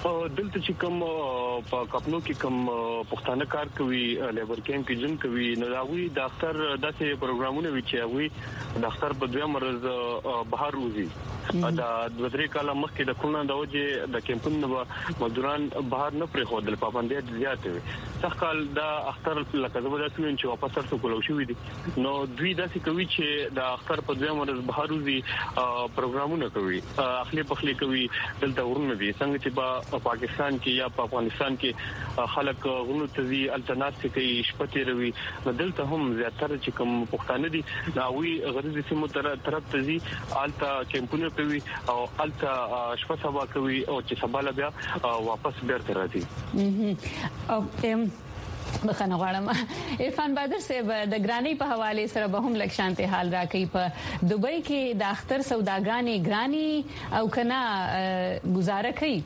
دلته چې کوم په کپنو کې کوم پښتانه کار کوي لیبر کیمپ کې جن کوي نو داوی د اختر داسې پروګرامونه وی چې هغه د اختر په دوه مرز بهر وځي دا د درې کاله مخکې د کونه د وجه د کیمپونو مزدوران بهر نه پرې خو د پابندۍ زیاتې وي څخه دا اختر لکه زبر داسې چې واپس تر څو کولو شوې دي نو دوی داسې کوي چې د اختر په دوه مرز بهر وځي پروګرامونه کوي اخلي پخلي کوي دلته ورونه دي څنګه چې په پاکستان کې یا په افغانستان کې خلک غونو تزي التناس کې شپته روي نو دلته هم زیاتره چې کوم پښتانه دي دا وی غریزي سیمو طرف تزي التا کیمپونه کوي او التا شپه سبا کوي او چې سبا لا بیا واپس بیرته راځي
او بخنه غواړم عرفان بادر صاحب د ګرانی په حواله سره به هم لک شانته حال راکې په دوبۍ کې د اختر سوداګانې ګرانی او کنا گزاره کوي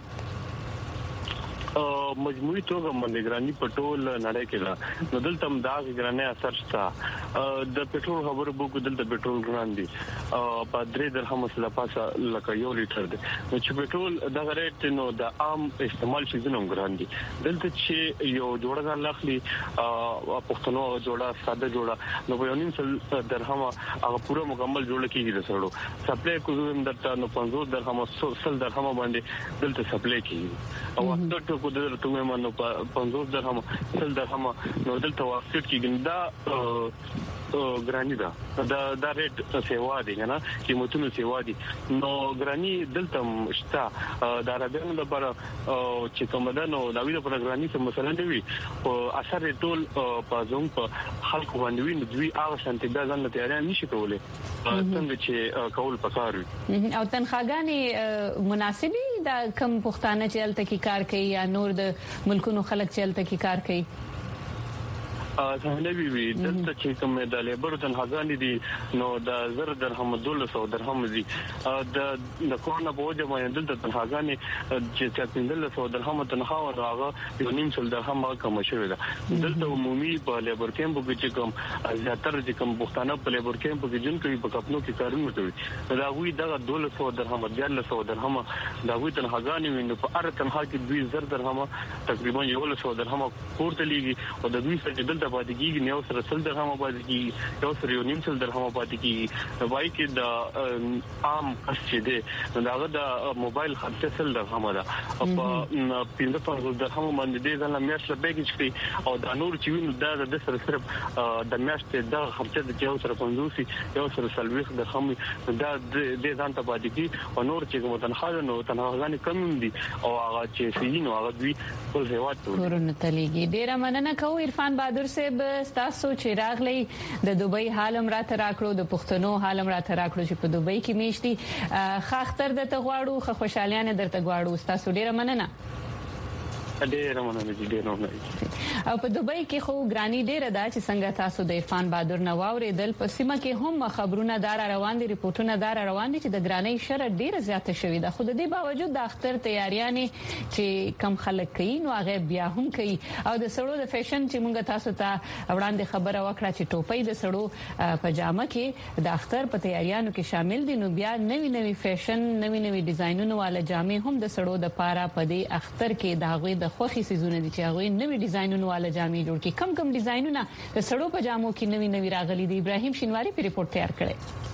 مجموعي توګه باندې پټول نړۍ کې دا نو دلته هم دا ګرانه اثر شته د پټرول خبرو بوکو دلته پټرول ګران دي په 3 درهم سره پاسه لکه 1 لیټر دی نو چې پټرول د ریټ نو د عام استعمال شي زنه ګران دي دلته چې یو جوړه لاخلي پښتنو جوړه ساده جوړه نو په 1 درهم هغه پوره مکمل جوړه کیږي د سړو سپلای کوم درته نو 50 درهم 100 درهم باندې دلته سپلای کیږي او وخت کو دلته مې نو 50 درهم 100 درهم نو دلته واسط کیږي دا ګرانی دا ریټ سیوا دي نه قیمتونو سیوا دي نو ګرانی دلته شته د عربانو لپاره چې کوم ده نو دا وی لپاره ګرانی څه مثلا دی وي او اثر ټول په زوم په خلکو باندې وي نو دوی هغه شانتي دا ځان ته اړین نشي کولای څنګه چې کول پکار وي
او تنخواګانی مناسبي دا کم پښتانه چې الته کې کار کوي یا نور د ملکونو خلک چې الته کې کار کوي
څنګه وی دلته چې کوم د لیبر تنخواګانی دي نو د 1000 درهم 1200 درهم دي د کورونه په وجه باندې دلته تنخواګانی چې 1300 درهم تنخوا راغه 900 درهم کم شوی ده دلته عمومي په لیبر کیمپ کې چې کوم زیاتره چې کوم پښتانه په لیبر کیمپ کې جن کوي په خپلو کې کارونه کوي دا وی د 1200 درهم 1300 درهم دا وی تنخواګانی ویني په ار تنخوا کې 2000 درهم تقریبا 100 درهم کوړه لیږي او د دوی څخه پاتې کیږي نو سره 100 درهم پاتې کیږي یو سره 900 درهم پاتې کیږي نو وای کې د عام چې دی داغه د موبایل خرڅ 100 درهم ده او په 15 درهم باندې دې ځل میاشت بیګ چي او د نور چې ویني د سره صرف د میاشت د خرڅ د یو سره 50 یو سره 40 درهم دا دې ځان ته پاتې کی او نور چې کوم تنخواه نو تنخواهګانی کم دي او هغه چې سینو هغه دوی ټول هیواد
ورونه تلګي ډیر مننه کوم عرفان بادر صاحب تاسو چې راغلی د دوبۍ حالم راته راکړو د پښتنو حالم راته راکړو چې په دوبۍ کې میشتي خاختر د تغواړو خوشالیانه درته غواړو تاسو ډیر مننه
ډیر مننه ډیر مننه
او په دوبۍ کې خو ګرانی ډیر ده چې څنګه تاسو د عرفان بادر نواوري دل په سیمه کې هم خبرونه دار روان دي ریپورتونه دار روان دي چې د ګرانی شر ډیر زیاته شوې ده خو د دې باوجود د اختر تیاریانې چې کم خلک کوي نو هغه بیا هم کوي او د سړو د فیشن چې موږ تاسو ته وړاندې خبره وکړه چې ټوپۍ د سړو پجامه کې د اختر په تیاریانو کې شامل دي نو بیا نوي فیشن نوي ډیزاینونو والا جامې هم د سړو د پاره په دې اختر کې د هغه د خوخي سيزونه دي چې هغه نوي ډیزاینونو والا جامې جوړ کړي کم ډیزاینونه د سړو پجامو کې نوي راغلي دي ابراهيم شینواری په ریپورت تیار کړي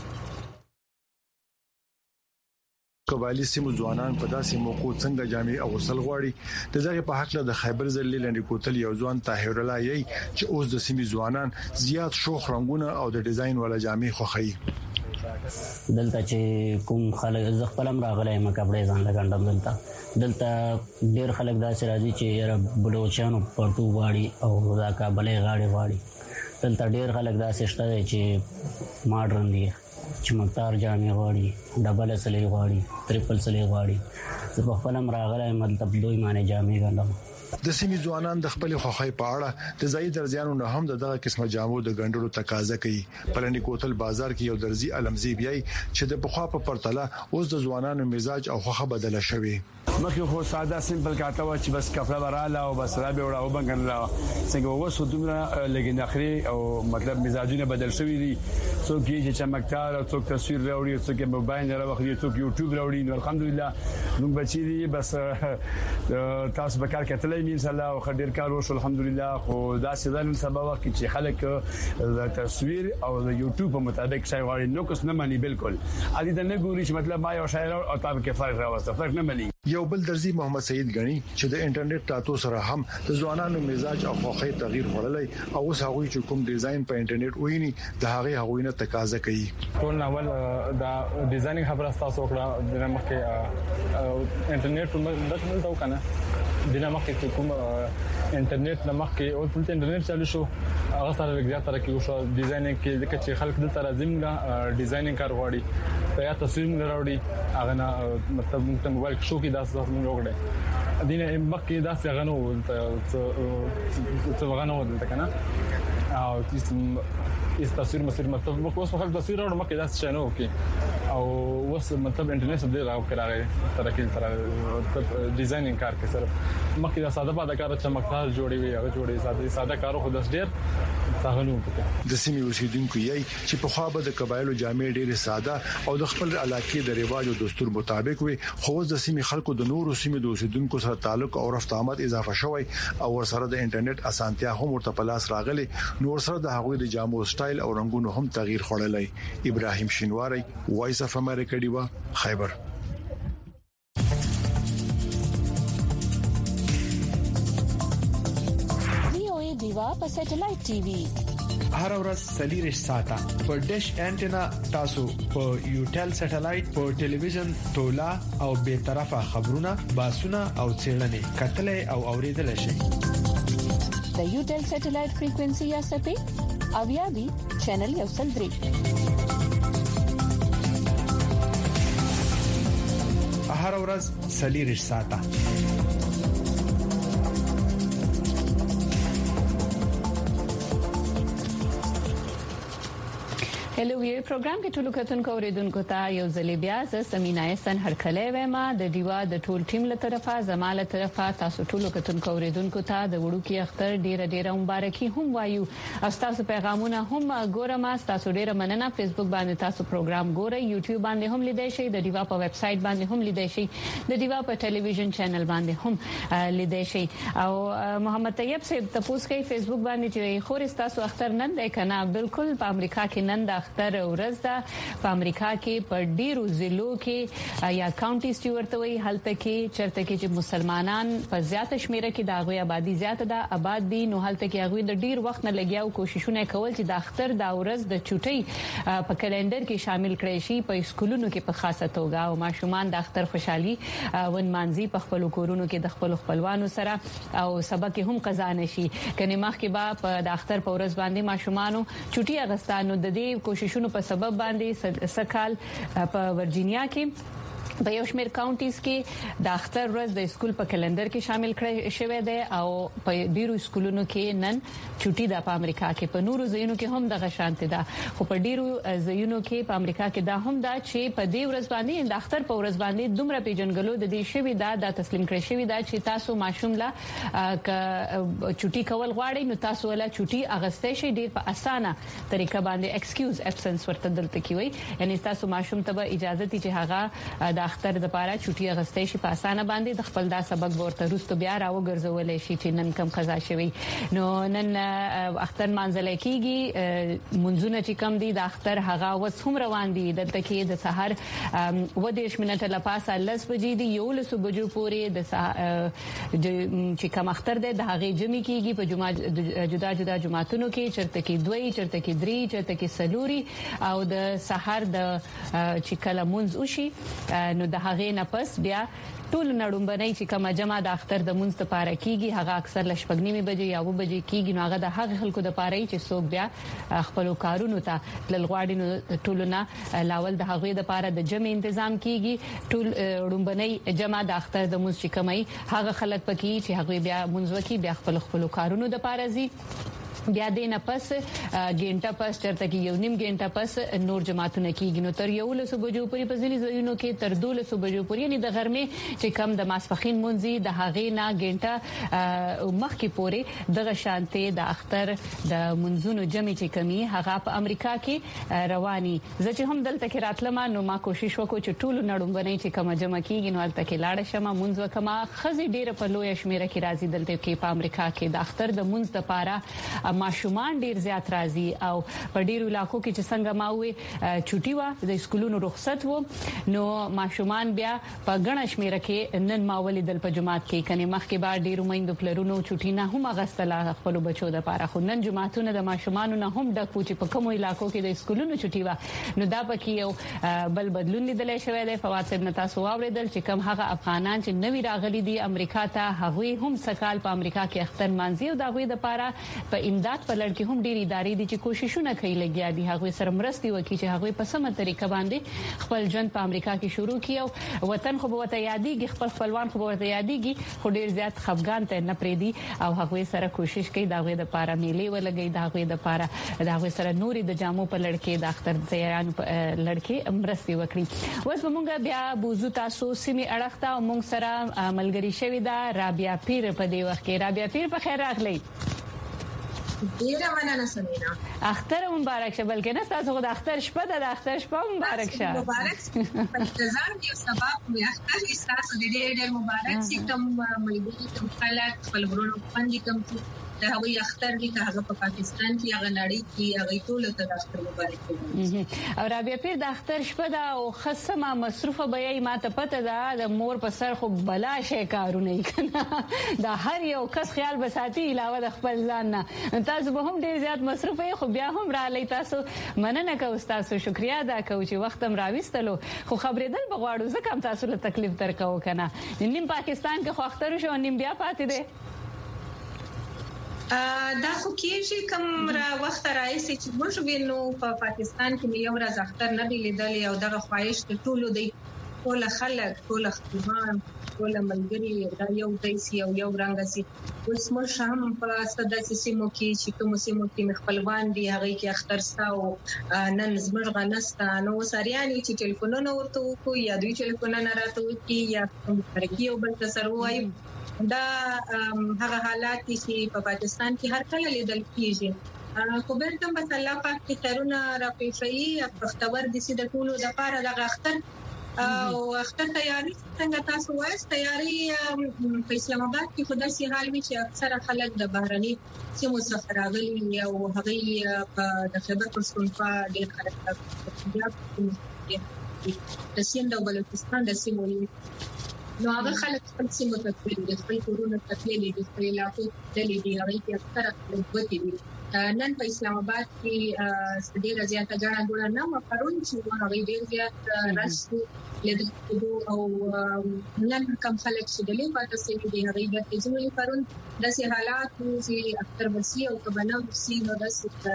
قبایلی سیمو ځوانان په داسې موقع څنګه جامې او غسل غواړي د ځای په حق له د خیبر ضلع لاندې کوتل یو ځوان طاهر الله یي چې اوس د سیمې ځوانان زیات شوخ رنگونه او د ډیزاین والا جامې خوښي
دلته چې کوم خلک ز خپلم راغلي ما کپڑے ځان لګاندم دلته ډیر خلک داسې راځي چې بلوچستان پرتو واړي او دا کابلې غاړي واړي دلته ډیر خلک داسې شته چې ماډرن دي چې مختار جامې غواړي ډبل سلې غواړي ټریپل سلې غواړي زه په خپلم راغلي مطلب دوی معنی جامې ګندم
د سیمې ځوانان د خپل خوخای په اړه د ځای درځانو نه هم دغه قسمه جامو د ګندړو تقاضا کوي پلنې کوتل بازار کې یو درځي علمزی بیاي چې د بخوا په پرتله اوس د ځوانانو مزاج او خوخه بدله شوی
مخکې خو ساده سیمپل کاته و چې بس کپڑا براله او بس را به وړاو بنګن لا څنګه وسو دومره لګین اخري او مطلب مزاجونه بدل شوی دي څوک یې چمکدار او څوک تصویر راوړي څوک موبایل راوړي څوک یوټیوب راوړي نو الحمدلله موږ بچی دي بس تاسو به کار کتلې ان شاء الله او خډیر کار وشو الحمدلله خو دا سیدل سبب وکړي چې خلک د تصویر او د یوټیوب په مطابق شای غواړي نو کوس نه مانی بالکل علي د نه ګوري چې مطلب ما یو شاعر او تاسو کې فرق راوسته فرق نه ملي
یو بل درځي محمد سعید غنی چې د انټرنیټ تاسو سره هم د ځوانانو مزاج او خوخي تغییر وړلای او اوس هغه چې کوم ډیزاین په انټرنیټ ویني د هغه نه تقاضا کوي
ټول ناول دا ډیزاینینګ خبره تاسو وکړه د مخکې انټرنیټ په مدد ته وکنه د مخکې کوم انټرنیټ نه مخکې او ټول انټرنیټ چالو شو هغه سره لږه ترقی وشو ډیزاینینګ کې د چې خلک د ترازم لا ډیزاینینګ کار غواړي ته یا تصویر راوړي هغه نه مطلب موبایل شو کې داسې موږ وکړه دینه مخکې داسې غنو څه غنو دلته کنه او اس تصویر مسیر مطلب اوس خلک تصویر راوړي مکه داسې شنو کې او اوس مطلب انټرنیټ څخه راو کراغه ترقی تر ډیزاینینګ کار کې سره مکه دا ساده پاده کار چې مقطع جوړي وي هغه جوړي ساده کارو خو داس ډیر څنګه وکړي
د سیمې اوسیدونکو یې چې په خوا به د قبایلو جامع ډیر ساده او د خپل علاقې د ریواج او دستور مطابق وي خو د سیمې خلکو د نورو سیمې د اوسیدونکو سره تعلق او رفت آمد اضافه شوی او ورسره د انټرنیټ اسانتیا هم ورته پلاس راغلي نور سره د هغوی د جامو سټایل او رنگونو هم تغییر خړلای ابراهیم شینواری وایس اف امریکا دیوا خیبر
دیوا په سټلایټ ټي وي
هر ورځ سلیریش ساته په ډیش انټینا تاسو په یوټل سټلایټ په ټلویزیون تولا او به طرفه خبرونه باسونه او چیرلنې کتلې او اوریدل شي
د یوټل سټلایټ فریکوئنسي یا سپی اویا دی چینل یو سل درې
هر ورځ سلیریش ساته
هلو وی پروګرام کې ټول کتونکو اوریدونکو ته یو ځلې بیا ز سمینا احسان هرکلې وېما د دیوا د ټول ټیم له طرفه زماله طرفه تاسو ټول کتونکو اوریدونکو ته د وړو کې اختر ډیره مبارکي هم وایو تاسو پیغامونه هم ګورم تاسو ډیره مننه فیسبوک باندې تاسو پروګرام ګورئ یوټیوب باندې هم لیدئ شئ د دیوا په ویب سټ باندې هم لیدئ شئ د دیوا په ټلویزیون چینل باندې هم لیدئ شئ او محمد طیب صاحب تاسو کې فیسبوک باندې چې خوري تاسو اختر نن دی کنه بالکل په امریکا کې نن د اختر ورځ ده په امریکا کې په ډیرو ضلعو کې یا کاونټیز چې ورته وي هلته کې چرته کې چې مسلمانان په زیاته شمیره کې د هغوی آبادی زیاته ده آباد دي نو هلته کې هغوی د ډیر وخت نه لګیاو کوششونه کول چې د اختر د ورځ د چټي په کلندر کې شامل کړي شي په سکولونو کې په خاصه توګه او ماشومان د اختر خوشحالي ون مانزي په خپل کورونو کې د خپل خپلوانو سره او سبق هم قضا نشي کني مخکې با په د اختر په ورځ باندې ماشومانو چټي اغستانو د دې کوششونو په سبب باندې سکهال په ورجینیا کې په یو شمېر کاونټیز کې د اختر ورځ د سکول په کلندر کې شامل کړی شوی دی او په ډیرو سکولونو کې نن چټي د امریکا کې په نورو ځایونو کې هم د غشانت ده خو په ډیرو ځایونو کې په امریکا کې دا هم دا چې په دې ورځ باندې د اختر په ورځ باندې دومره پیژنګلو د دې شوی دا د تسلیم کړی شوی دا چې تاسو ماشوم لا چټي کول غواړئ نو تاسو ولا چټي اغستې شي ډیر په اسانه طریقه باندې ایکسکیوز ابسنس ورته دلته کیوي یعنی تاسو ماشوم ته اجازه دي چې هغه د اختر د پاره چټي اغستې شي په اسانه باندې د خپل دا سبق ورته روستو بیا راوګرځولې شي چې نن کم قضا شوی نو نن اختر منځل کیږي منځونه چې کم دي د اختر هغه وس هم روان دي دلته کې د سحر و 10 منټه لپاسه 10 بجې دي یو لسو بجو پورې د چې کم اختر ده د هغه جمع کیږي په جمعه جدا جدا جمعتونو کې چرته کې دوی چرته کې درې چرته کې سلوري او د سحر د چې کله منځ وشي نو د هغه نه پس بیا ټول نړومبنۍ چې کومه جمع د اختر د منځ لپاره کیږي هغه اکثر لشپګنیمه بجې یا و بجې کیږي نو هغه د هغه خلکو د پاره چې څوک بیا خپل کارونو ته لږواړي ټولونه لاول د هغه د پاره د جمع تنظیم کیږي ټول نړومبنۍ جمع د اختر د منځ چې کومي هغه خلک پکې چې هغه بیا منځ وکي بیا خپل کارونو د پاره زی بیا دینه پس ګینټه پس چرته کې یو نیم ګینټه پس نور جماعتونه کېږي نو تر 11 بجو پورې په ځینې ځایونو کې تر 12 بجو پورې نه د غرمې چې کم د ماسپخین منځي د هغې نه ګینټه مخکې پورې د شانتي د اختر د منځونو جمع چې کمی هغه په امریکا کې رواني ځکه هم دلته کې راتلم نو ما کوشش وکړ چې ټول نړومبنې چې کوم جمع کیږي نو البته کې لاړ شم منځ وکما خزي ډیره په لوی شمیره کې راځي دلته کې په امریکا کې د اختر د منځ د پاره ماشومان ډیر زیات راځي او په ډیرو علاقو کې چې څنګه ما وې چټي و د سکولونو رخصت وو نو ماشومان بیا په غنا شمیره کې نن ما ولیدل په جماعت کې کني مخکې بعد ډیرو میندو پلرونو چټي نه هم غستله خپل بچو د پاره خو نن جماعتونه د ماشومان نه هم د کوچ په کومو علاقو کې د سکولونو چټي و نو دا پکې یو بل بدلون لیدل شوی دی فواد صاحب نتاسو اوریدل چې کوم هغه افغانان چې نوی راغلي دي امریکا ته هغوی هم سکال په امریکا کې اختر مانځي او دا غوي د پاره په امداد په لړ کې هم ډېری ادارې دي چې کوششونه کوي لګیا دي هغه سره مرستي وکړي چې هغه په سمه طریقه باندې خپل ژوند په امریکا کې شروع کړي او وطن خو به ته یادېږي خپل خپلوان خو به ته یادېږي خو ډېر زیات خفګان ته نه پریدي او هغه سره کوشش کوي دا غوي د پاره میلې ولګي دا غوي د پاره دا غوي سره نوري د جامو په لړ کې د اختر تیارانو په لړ کې مرستي وکړي اوس موږ بیا بوزو تاسو سیمه اړخته او موږ سره ملګری شوی دا رابعه پیر په دې وخت کې رابعه پیر په خیر راغلی
ډیره مننه سمینا
اختر مبارک شه بلکې نه تاسو د اختر شپه د اختر شپه مبارک شه
مبارک ځان یو سبب مې اختر تاسو د ډېر مبارک سي کوم ملګری کوم خلک خپل ورونو باندې کوم دا هغوی اختر دي که هغه په پاکستان کې هغه نړۍ کې هغه ټول ته د اختر مبارک وي
او رابعه پیر د اختر شپه دا او خصمه مصروفه به یې ماته پته ده د مور په سر خو بلا شي کارونه کنا دا هر یو کس خیال بساتي علاوه د خپل ځان نه تاسو به هم ډیر زیات مصروفه خو بیا هم را لې تاسو مننه کوم تاسو شکریا ادا کوم چې وخت هم راوستلو خو خبرېدل بغواړو ځکه هم تاسو له تکلیف درکاو کنه نیم پاکستان کې خو اختر شو نیم بیا پاتې دی
دا خو کېږي کوم را وخت راځي چې موږ وینو په پاکستان کې یو ورځ اختر نه دی لیدل او دغه خواهش ټول دی ټول خلک ټول خپلوان ټول ملګری دا یو دایسي او یو رنګ سي اوس موږ هم په ستاسو سیمو کې چې کوم سیمو کې خپلوان دي هغه کې اختر ستا نن زموږ غنستا نو سریاني چې ټلیفونونه ورته وکړو یا دوی ټلیفونونه راته وکړي یا کوم ترکیب بل څه وایي دا هغه حالات چې په پاکستان کې هر کله لیدل کیږي خو به تم بس الله پاک کې ترونه را پېښوي پختور د سید ټولو د پاره د اختر او اختر تیاری څنګه تاسو وایي تیاری په اسلام آباد کې خدای سي حال وی چې اکثره خلک د بهرني سیمو څخه راغلي او هغه په خیبر پښتونخوا ډېر خلک د سیند او بلوچستان د سیمو نو هغه خلک خپل سیمو ته تللي خپل کورونه ته تللي د خپل علاقو تللي دي هغه کې اکثره خلک دي نن په اسلام آباد کې ډېر زیاته غاڼه ګوره نه مفرون چې هغه ډېر زیات راشي لیدل او نن کوم خلک چې دلې پاتې سي دي هغه د تجربه پرون د سي حالات چې اکثر وسی او کبنه وسی نو د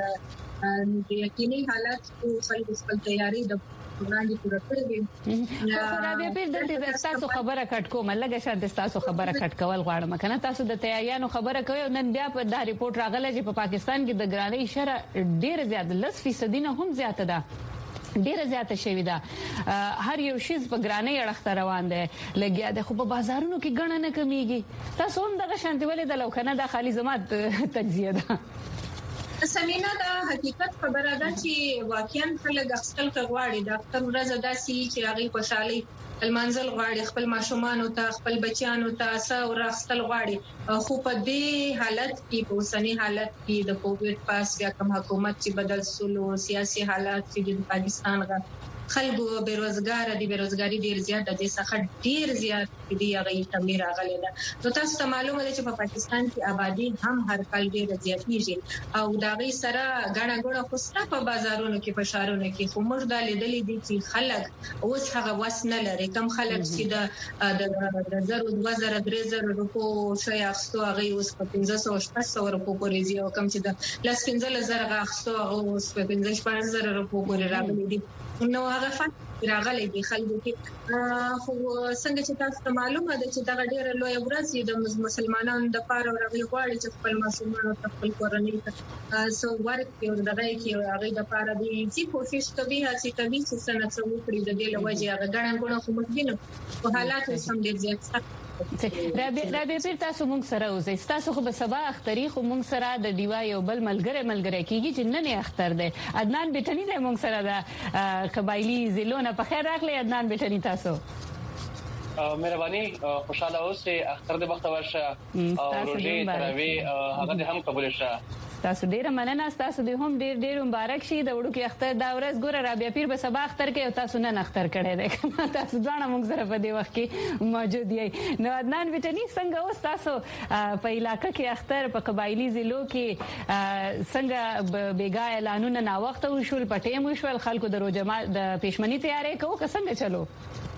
یقیني حالات خلک خپل تیاری د وړاندې پوره کړی دي
رابعه پیر د تاسو خبره کټ کوم لږه شاته تاسو خبره کټ کول غواړم کنه تاسو د تیاریانو خبره کوي نن بیا په دا ریپورت راغله چې په پاکستان کې د ګرانۍ شرح ډیر زیات 10% نه هم زیاته ده ډیره زیاته شوې ده هر یو شی په ګرانۍ اړخ روان دی لګیا د خو په بازارونو کې ګڼه نه کمیږي تاسو هم دغه شانتي ولې د لوکنه د خالي زمات تجزیه ده
سمینا دا حقیقت خبره ده چې واقعا خلک خپل غواړي د اختر ورځ داسي چې هغه خوشحالي المنزل غواړي خپل ماشومان او ته خپل بچیانو ته سره ورخصل غواړي خو په دې حالت کې په اوسنی حالت کې د کووډ پاس یا کوم حکومت چې بدل سولو سیاسي حالات چې د پاکستان غا خلکو بیروزګار دي بیروزګاری ډیر زیات د څخه ډیر زیات دي هغه کمی راغلی ده نو تاسو ته معلومه ده چې په پاکستان کې آبادی هم هر کال ډیر زیاتېږي او دا غي سره غاڼه غوړه خوسته په بازارونو کې په شهرونو کې خو موږ د لیدلې دي چې خلک اوس هغه وس نه لري کم خلک چې د 2000 3000 روپو شي اخستو هغه اوس په 1500 600 روپو پورې دی او کم چې د 15000 غاښتو اوس په 15000 روپو پورې راغلي دي نو هغه راغلي دي خلکو کې خو څنګه چې تاسو معلومه ده چې دا ډېر لوی ورځ د مسلمانانو د پاره راغلي غواړي چې خپل مسلمانانو ته خپل کورنۍ ته سو ورته او دغه کې هغه د پاره دي چې کوشش کوي چې کوي چې څنګه څو کړی د دې لوجه هغه غړنګونه خو مخکینه په حالات سم ډېر زیات
رابعه پیر تاسو موږ سره اوسئ تاسو خو به سبا اختری خو موږ سره د ډیوا یو بل ملګری کیږي چې نن اختر دی عدنان بیٹنی دی موږ سره د قبایلی ضلعونه په خیر راغلی عدنان بیٹنی تاسو
مهرباني خوشاله اوسئ اختر د وخت ورشه او روزي تراوی هغه هم قبول شه
تاسو ډیره مننه تاسو د هم ډیر مبارک شي د وړو کې اختر دا ورځ ګوره رابعه پیر به سبا اختر کې او تاسو نن اختر کړی دی تاسو ځان موږ سره په دې وخت کې موجود یې نو عدنان بیٹنی څنګه اوس تاسو په علاقې کې اختر په قبایلی ضلعو کې څنګه بیګا اعلانونه نا وخت وشول پټیم وشول خلکو د روزه د پېشمنی تیاری کوو څنګه چلو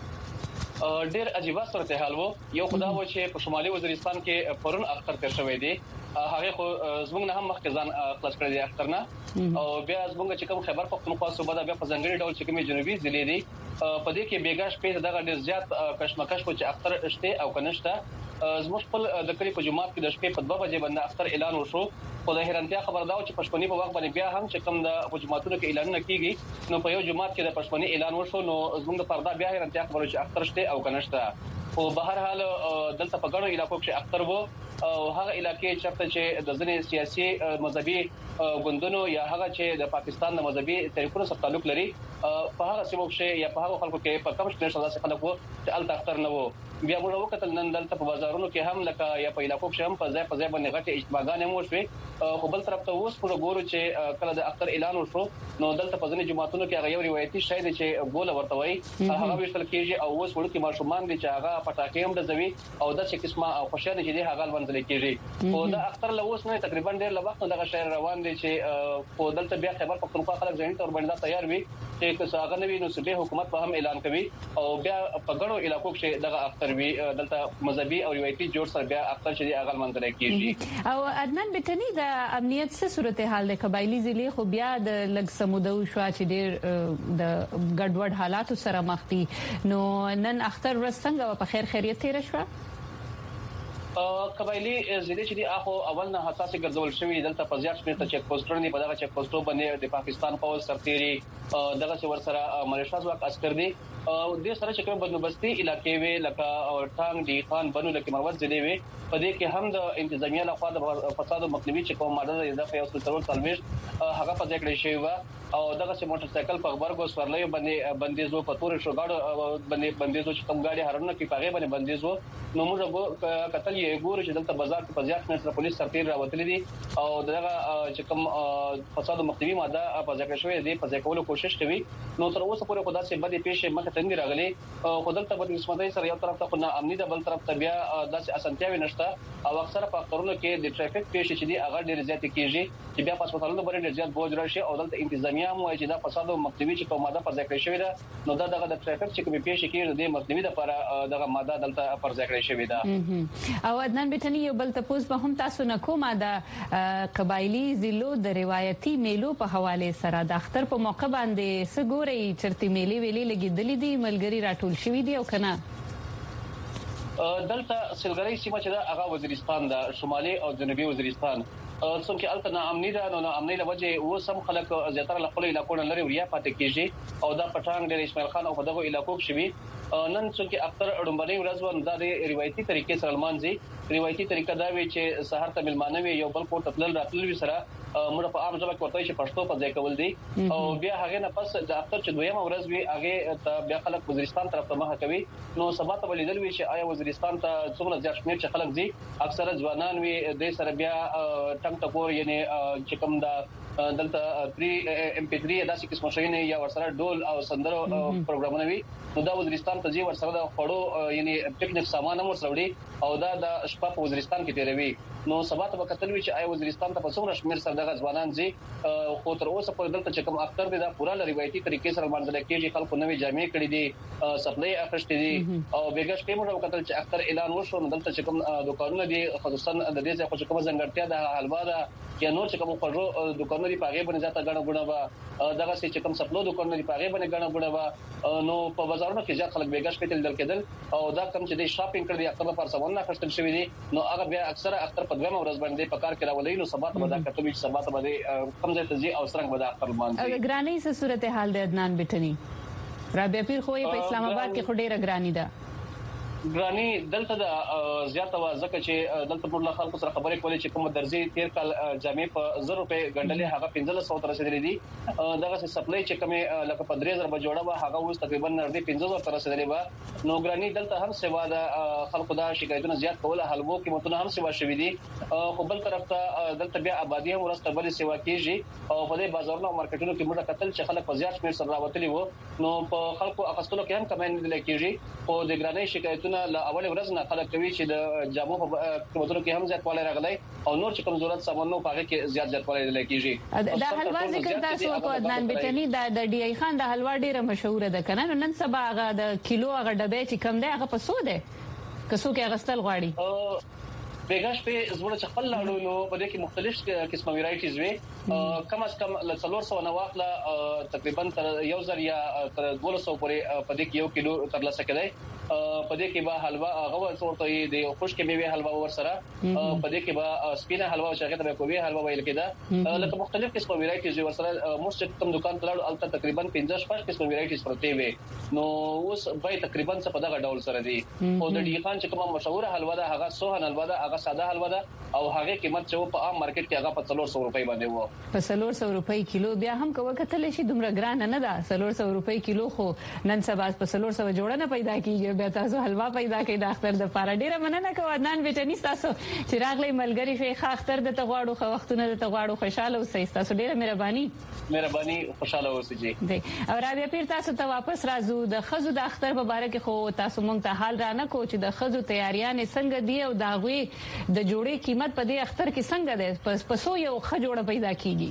ډیر عجیب صورتحال وو یو خدا و چې په شمالي وزیرستان کې پرون اختر تیر شوی دی هغه خو زموږ نه هم مخکې ځان خلاص کړی دی اختر نه او بیا زموږ چې کوم خبر پختونخوا صوبه دا بیا په ځنګړي ډول چې کومي جنوبي ضلع دي په دې کې بیګا شپې دغه ډیر زیات کشمکش و چې اختر شته او کنيشته زموږ خپل د کلی په جمعات کې د شپې په 2 بجې باندې اختر اعلان وشو خو د هرنتیا خبر دا چې پښپنی په وخت باندې بیا هم چې کوم د جمعاتونو کې اعلان نه کیږي نو په یو جمعات کې د پښپنی اعلان وشو نو زموږ د پردا بیا هرنتیا خبر چې اختر شته او کنيشته او بهر حال دلته په ګڼو علاقو کې اختر وو او هغه علاقې چې د ځینې سیاسي مذهبي ګوندونو یا هغه چې د پاکستان د مذهبي طریقونو سره تعلق لري په هغه سیمو کې یا په هغه خلکو کې په کم شمېر سره خلک وو چې الته اختر نه وو بیا موږ وکتل نن دلته په بازارونو کې هم لکه یا په علاقو کې هم په ځای باندې غټي اجتماعګانې مو شوې خو بل طرف ته اوس په ګورو چې کله د اختر اعلان وشو نو دلته په ځینې جماعتونو کې هغه یو روایتي شاید چې ګول ورته وایي هغه وشتل کېږي او اوس ورته ماشومان دي چې هغه پټاکې هم دزوي او د څه قسمه خوشاله چې دی هغه منځل کېږي او د اختر له اوس نه تقریبا ډېر وخت دغه شهر روان دي چې په دلته بیا خبر پختونخوا خلک ځین تر باندې تیار وي چې که څنګه نوي نو صوبې حکومت په هم اعلان کوي او بیا په ګڼو علاقو کې دغه اختر وي دلته مذهبي او روایتي جوړ سره بیا اختر چې هغه منځل کېږي
او عدنان بیٹنی د امنیت څه صورتحال د قبایلی ضلع خو بیا د لګ سمودو شو چې ډېر د ګډوډ حالاتو سره مخ دي نو نن اختر ورځ څنګه په خیر خیریت تیر شو
قبایلی ضلع چې دی اخو اول نه حساس ګرځول شوی دلته په زیات شمېر ته چک پوسټرونه په دغه چک پوسټو باندې د پاکستان پوز سرتيري دغه څور سره ملیشیا ځواک عسكر دي د سره چې کوم بندوبستي علاقې وی لکه ټانګ دی خان بنو لکه مروت ضلع وی په دې کې هم د انتظامیه لخوا د فساد مخنیوي چې کوم ماده د فیاض ترور تلويش هغه په ځکړې شوی و او دغه چې موټر سایکل په خبرګو سورلې باندې بندیزو په تور شو گاډو باندې بندیزو چې کوم گاډي هرونه کې پاغه باندې بندیزو نو موږ قتل یې ګور چې دلته بازار کې په زیات متر پولیس سرتیر راوتلې دي او دغه چې کوم فساد مخنیوي ماده په ځکړې شوی دی په ځکولو کوشش کوي نو تر اوسه پورې خدا سي بده پیښه مخه تندې راغلي خو دلته په نسبت سره یو طرف ته نه امني د بل طرف ته بیا داسې اسانتیاوي نشته او اکثره په اخترونو کې د ټریفیک پیښې چې دی هغه ډېر زیات کیږي چې بیا په هسپتالونو باندې ډېر زیات بوج راشي او دلته انتظامیه مو چې دا فساد مخنیوي چې کومه ماده پر ځکړې شوی ده نو دا دغه د ټریفیک چې کومې پیښې کیږي د مخنیوي لپاره دغه ماده دلته پر ځکړې شوی ده
او عدنان بیٹنی یو بل تاسو به هم تاسو نه کومه د قبایلی ضلعو د روایتي میلو په حواله سره د اختر په موقع باندې سګوري چرته میلي ویلي لګیدلې دي ملګری راټول شوی دی او کنه
دلته سلګری سیمه چې دا هغه وزیرستان د شمالي او جنوبي وزیرستان څنګه الته نه امني ده نو امني لوجه و سم خلک زیاتره خپل علاقو نه لري وریا پاتې کیږي او دا پټانګ د اسماعیل خان او په دغه علاقو کې شوی نن څنګه اختر اډمبني ورځ ور د روایتي طریقې سره لمانځي روایتي طریقه دا وی چې سحر ته ملمانه یو بل کوټ تل راتل وی سره موږ په عام ځای کې ورته چې پښتو په ځای کول دي او بیا هغه نه پس د اختر چې دویمه ورځ وی هغه ته بیا خلک وزیرستان طرف ته مخه کوي نو سبا ته ولیدل وی چې آیا وزیرستان ته څومره ځای شمیر چې خلک دي اکثره ځوانان وی د سره بیا ټنګ ټکور یعنی چې کوم دا دلته 3 MP3 داسې قسم شوینه یا ورسره ډول او سندرو پروګرامونه وی نو دا وزیرستان ته ځي ورسره د خړو یعنی ټیکنیک سامان هم ورسره او دا د شپه په وزیرستان کې تیروي نو سبا ته وکتل وی چې آی وزیرستان ته په څومره شمیر سره د ځوانان زی خو تر اوسه په دلته چې کوم اختر دی دا پورا روایتي طریقې سره منځل کېږي خلکو نوې جامې کړې دي سپلای اخښتې دي او بیګش په موږ وکتل چې اختر اعلان وشو نو دلته چې کوم دکانونه دي خصوصا د دې ځای خو کوم ځنګړتیا د حلوا دا یا نور چې کوم خورو دکانونه لري په هغه باندې ځاته غاڼه غونه وا دغه چې کوم سپلو دکان لري په هغه باندې غاڼه غونه وا نو په بازارونو کې ځکه خلک بیګاش پېتل دل کېدل او دا کوم چې د شاپینګ کړی اکثر پر سامان نه خرڅل شوی دي نو هغه بیا اکثر په دوه ورځ باندې په کار کې راولي نو سبا ته به دا کتبي سبا ته به کم ځای ته ځي او څنګه به دا خپل مان دي
ګرانی څه صورتحال ده عدنان بټنی رابعه پیر خو په اسلام آباد کې خډيره ګرانی ده
ګرانی دلته د زیاته وازکه چې دلته په خلکو سره خبرې کولې چې کوم درځي 13 کال جامې په 1000 روپے غندلې هغه 1500 تر رسیدلې دي دغه سپلای چې کومه لکه 15000 به جوړه وا هغه اوس تقریبا نږدې 15000 تر رسیدلې وا نو ګرانی دلته هم سیوا د خلکو دا شکایتونه زیات کوله حلوو قیمتونه هم سیوا شوې دي خو بل طرف ته دلته بیا آبادی هم ورسته بل سیوا کیږي او په دې بازارونو او مارکیټونو کې موږ کتل چې خلک په زیات شمیر سره راوتلي وو نو په خلکو اخستلو کې هم کمین دي کېږي او د ګرانی شکایتونه له اول ورځ نه خلک کوي چې د جامو په قیمتونو کې هم زیاتوالی راغلی او نور چې کوم ضرورت سامانونو په هغه کې زیاتوالی لیدل کېږي
دا حلوا ذکر تاسو کو عدنان بټنی د ډی ای خان د حلوا ډیره مشهور ده کنه نن سبا هغه د کیلو هغه ډبې چې کم دی هغه په سو ده کسو کې غستل غواړي
بیګاش په زوړ چخپل لاړو نو په دې کې مختلف قسمه ویرایټیز وي کم از کم ل 300 نه واخله تقریبا تر 1000 یا تر 1200 پورې په دې کې 1 کیلو تر لاسه کېدای په دې کې به حلوا هغه ورته دی خوشک میوه حلوا ور سره په دې کې به سپینه حلوا او شغله به کوي حلوا ویل کېده لکه مختلف قسمه ویرایټیز ور سره موږ کوم دکان ته لاړو البته تقریبا 15 قسمه ویرایټیز پرته وي نو اوس به تقریبا څه په دغه ډول سره دي او د ډی خان چې کومه مشهور حلوا ده هغه سوهن حلوا ده هغه ساده حلوا ده او هغه قیمت چې په عام مارکیټ کې هغه په 300 روپۍ باندې وو
په 300 روپۍ کیلو بیا هم کوه کتل شي دومره ګران نه ده 300 روپۍ کیلو خو نن سبا په 300 جوړه نه پیدا کیږي بیا تاسو حلوا پیدا کړئ د اختر د پاره ډیره مننه کوم عدنان بټنی تاسو چې راغلی ملګری شي اختر د تغواړو خو وختونه د تغواړو خوشاله اوسئ تاسو ډیره مهرباني خوشاله اوسئ جی او رابعه پیر تاسو ته واپس راځو د خزو د اختر په اړه کې خو تاسو مونږ ته حال را نه کو چې د خزو تیاریان څنګه دی او دا غوي د جوړې قیمت په دې اختر کې څنګه ده پسو یو خجوړه پیدا کیږي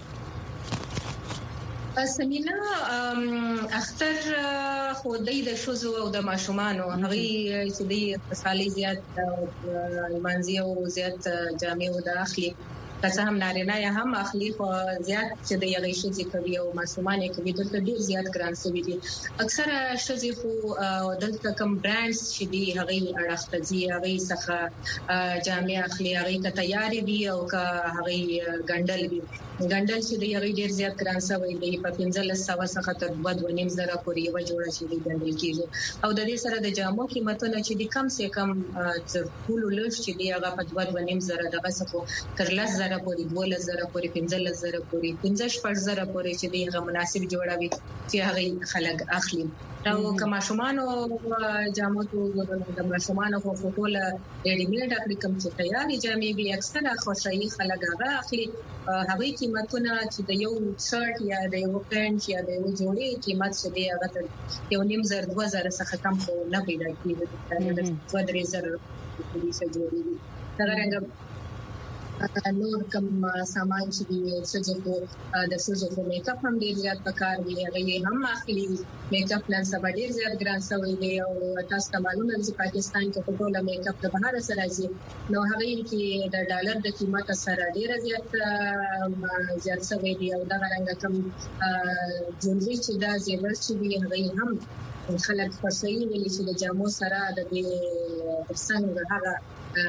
سمینا اختر خو د شوزو او د ماشومانو هغه چې د خصالي زیات منځي او زیات جامع او داخلي که هم نارینه یا هم اخلي خو زیات چې د یغې شي کوي او ماشومان یې کوي دلته ډیر زیات ګران سوي دي اکثره شذي خو دلته کوم برانډز چې دي هغه اړختزي هغه څخه جامع اخلي هغه ته تیاری دي او که هغه ګندل دي ګندل چې د یغې ډیر زیات ګران سوي دي په 1500 څخه تر 2.5 پورې یو جوړه شي دي ګندل کیږي او د دې سره د جامو قیمتونه چې دي کم سے کم ټول لږ چې دي هغه په 2.5 دغه څخه تر 10,000 پورې 12,000 پورې 15,000 پورې 15,000 پورې چې دغه مناسب جوړوي چې هغه خلک اخلي او کما شومانو جامو ته د ماشومانو په فوټول ریډي میډ اخلي کوم چې تیاری جامې به اکثره خوشحالي خلک هغه اخلي هغه قیمتونه چې د یو شرټ یا د یو پینټ یا د یو جوړې قیمت څه دی هغه یو نیم زر 2000 څخه کم خو نه پیدا کیږي د 3000 پورې څه جوړي دا څنګه نور کوم سامان چې دی چې د سوزو په میک اپ هم ډیر زیات پکار دی هغه هم اخلي میک اپ لن سبا ډیر زیات ګران شوی دی او تاسو ته معلومه چې پاکستان کې په ټوله میک اپ د بهر سره راځي نو هغه کې د ډالر د قیمت سره ډیر زیات شوی دی او دا رنګ کوم جونري چې دا زیور چې دی هغه هم خلک خوشحالي ویلي چې د جامو سره د دې څنګه هغه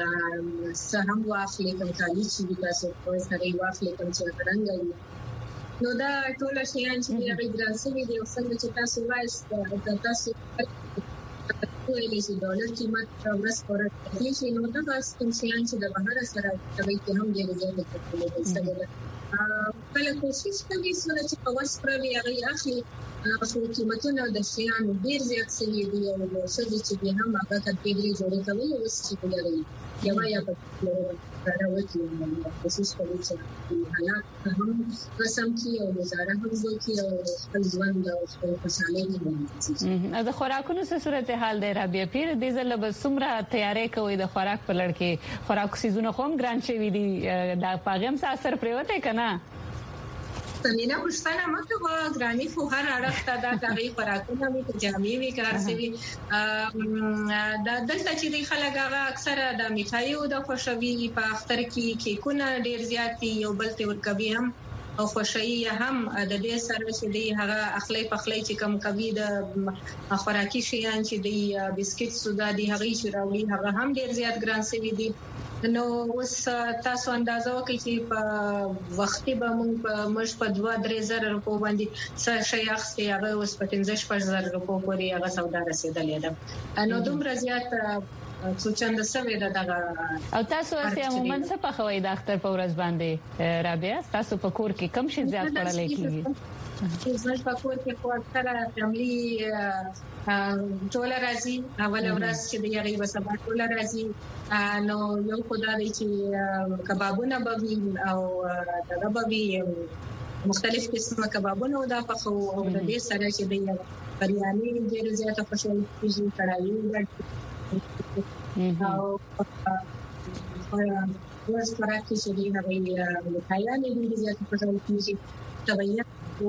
سهم واخلې کوم کالي چې تاسو په سره واخلې کوم چې رنګ نو دا ټول شیان چې هغه ګرانسوي دي او څنګه چې تاسو وایي تاسو ویلې چې ډالر قیمت ورس پورې شي نو دا بس کوم شیان چې د بهر سره کوي چې هم ډېر زیات کېږي کله کوشش کوي چې په وس پرې هغه اخلي خو قیمتونه د شیانو ډیر زیات سوي دي او چې به هم هغه کټګوري جوړه کوي او چې لري یا په راوځي کوشش کوي چې حالات هم قسم کی او وزاره هم ځکه او خپل ژوند او خوشاله دي
د خوراکونو څه صورتحال دی رابعه پیر د زله بسمره تیاری کوي د خوراک په لړ کې خوراک سيزونه هم ګران شوی دي دا پاغم څه اثر پریوته کنه
سمینا پښتنه مکه ګرانی خو هر اړخ ته د هغه خوراکونه وی جامې وی کارسوي دا دلته چې خلک هغه اکثره د میټایو د خوشوي په اختر کې کیکونه ډیر زیات یو بل ته ورکوي هم او خوشحالي هم د دې سره چې دی هغه اخلي پخلي چې کم کوي د خوراکي شیان چې دی بسکټ سودا دی هغه چې راوړي هغه هم ډیر زیات ګران شوی دی نو اوس تاسو اندازه وکړئ چې په وختي به موږ په 2-3 روپو باندې څه شي اخستي هغه اوس په 15-16 روپو پورې هغه سودا رسیدلې ده نو دومره زیات سوچنده سوي ده دغه
او تاسو چې عموما څه په خوي د اختر په ورځ باندې رابعه تاسو په کور کې کم شي زیات پړلې کیږي
زموږ په کور کې خو سره فیملی ټول راځي اول ورځ چې د یغي وسبا ټول راځي نو یو خدای چې کبابونه بوي او دغه بوي مختلف قسمه کبابونه او دا په خو او د دې سره چې د بریاني ډېر زیاته خوشاله کیږي کړایي او ورځ پراکې چې دی هغه متایانه ډېر زیاته خوشاله کیږي تبعیه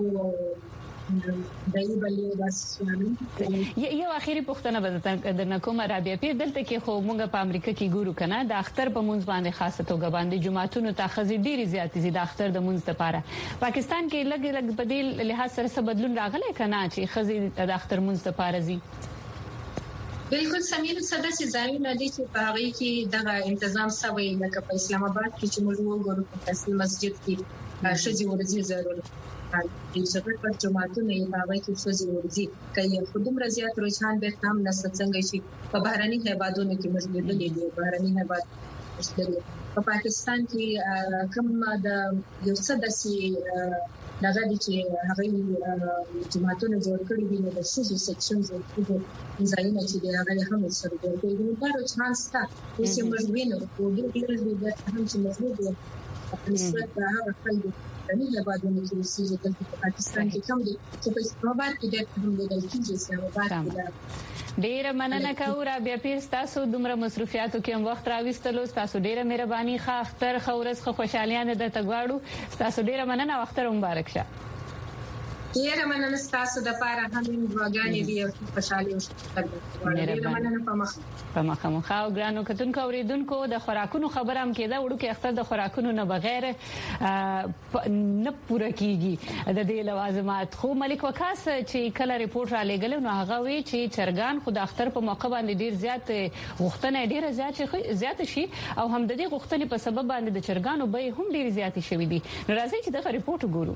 دای بلې بس
یو اخیری پوښتنه به درنه کوم رابعه پیر دلته کې خو موږ په امریکا کې ګورو کنه د اختر په منځ باندې خاصه توګه باندې جمعهتون ته خزي ډيري زیاتې دي د اختر د منځ لپاره پاکستان کې لګ بدیل لحاظ سره څه بدلون راغلی کنه چې خزي د اختر منځ لپاره زی
بالکل سمیر صدا چې ځایونه دي چې په هغه کې دغه تنظیم سوی لکه په اسلام آباد کې چې موږ وګورو په اصلي مسجد کې شذي ورزي ضروري د شپږ په جماعتونو یې هغه کې شذي ورزي کوي خودم رضایت رجحان به هم نسل څنګه شي په بهراني هیوادونو کې مسجد دي بهراني هیواد په پاکستان کې کوم د یو څه داسي دغه چې هغه جماعتونو جوړ کړی دي د شذي سیکشنز او ځایونه چې هغه هم سره جوړ کړي دي دا رجحان ستاسو چې موږ وینو او د دې د هم چې مسجد په نسبت هغه خلک نه لبادونه چې سیجه د پاکستان کې کوم دي چې په اسلام آباد کې د کېږي اسلام آباد کې
ډیر مننه کوم رابعه پیر تاسو دومره مصروفیاتو کې هم وخت راوستلو تاسو ډیره مهرباني ښه اختر خورز خو خوشالیانه د تګواړو تاسو ډیره مننه اختر مبارک شه
ډیره مننه تاسو د پاره هم وګانې دی خوشالي او ډیره مننه په مخ
او ګرانو کتونکو اوریدونکو د خوراکونو خبره هم کېده وړو کې اختر د خوراکونو نه بغیر نه پوره کیږي د دې لوازمات خو ملک وکاس چې کله ریپورت را لګل نو هغه وی چې چرګان خو د اختر په موقع باندې ډیر زیات غوښتنه ډیره زیات شي او هم د دې غوښتنې په سبب باندې د چرګانو به هم ډیر زیات شوي دي نو راځي چې دغه ریپورت وګورو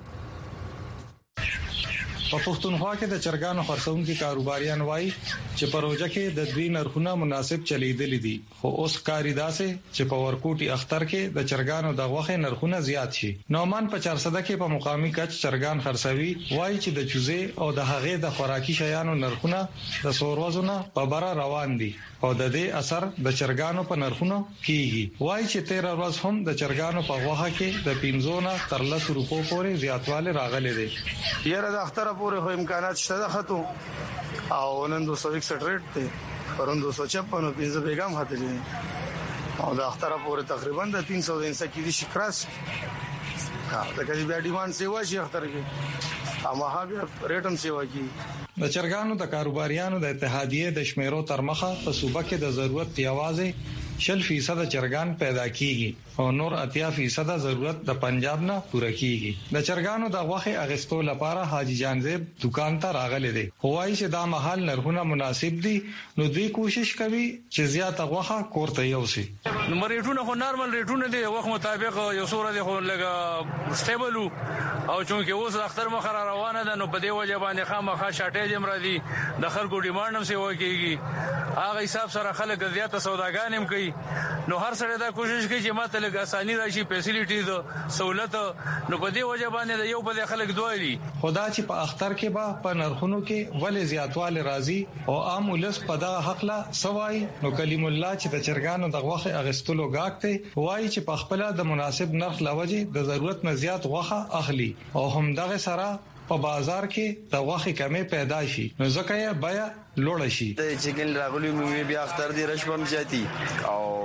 په پښتونخوا کې د چرګانو خرڅونکو کاروباریان وایي چې پروژه کې د دوی نرخونه مناسب چلیدل دي خو اوس کاریدا سه چې په ورکوټي اختر کې د چرګانو د غوښې نرخونه زیات شي نومان په 400 کې په مقامي کچ چرګان خرڅوي وایي چې د چوزې او د هغې د خوراکي شیانو نرخونه د سوروزونه په بره روان دي او د دې اثر د چرګانو په نرخونو کیږي وایي چې 13 ورځ هم د چرګانو په غوښه کې د 500 تر 100 روپو پورې زیاتواله راغلي دي
یره د اختر پورې خو امکانات شته خطو او نن 261 ریټ دی پرون 256 نو 15 بیگم هته دي او د اختر پورې تقریبا د 300 کې دي شکراس دا کله بیا ډیماند سیوا شي اختر کې امه بیا ریټم سیوا کې
د چرګانو د کاروباریانو د اتحادیه د شمیرو تر مخه په صوبه کې د ضرورت یوازې 40% چرګان پیدا کیږي او نور 80% ضرورت د پنجاب نه پوره کیږي د چرګانو د غوښه اغستو لپاره حاجی جانزیب دکان ته راغلي دي هوایي چې دا محل نرخونه مناسب دي نو دوی کوشش کوي چې زیات غوښه کوړته یوسي
نو ریټونه خو نارمل ریټونه دي وخت مطابق یو سوره دي خو لګه سټیبل او چونکه اوس اختر مخ روانه ده نو په دې وجه باندې خامخا شاټیج هم راځي د خلکو ډیماند هم سی وکيږي هغه حساب سره خلک زیاته سوداګان هم کوي نو هر سره دا کوشش کوي چې ماته لګ اساني راشي فیسیلیټیز سہولت نو په دې وجه باندې یو په خلک دوی دي
خدا چې په اختر کې به په نرخونو کې ولې زیاتواله راځي او عام ولس په دا حق لا سوای نو کلیم الله چې د چرګانو د غوښه اغستلو غاکته وایي چې په خپل د مناسب نرخ لوجه د ضرورت نه زیات غوښه اخلي او هم دغه سره په بازار کې د غوښې کمې پیدا شي نو ځکه یې بیا لوړ شي
د چیکن راغلی مې بیا اختر دی رشبم جاتی او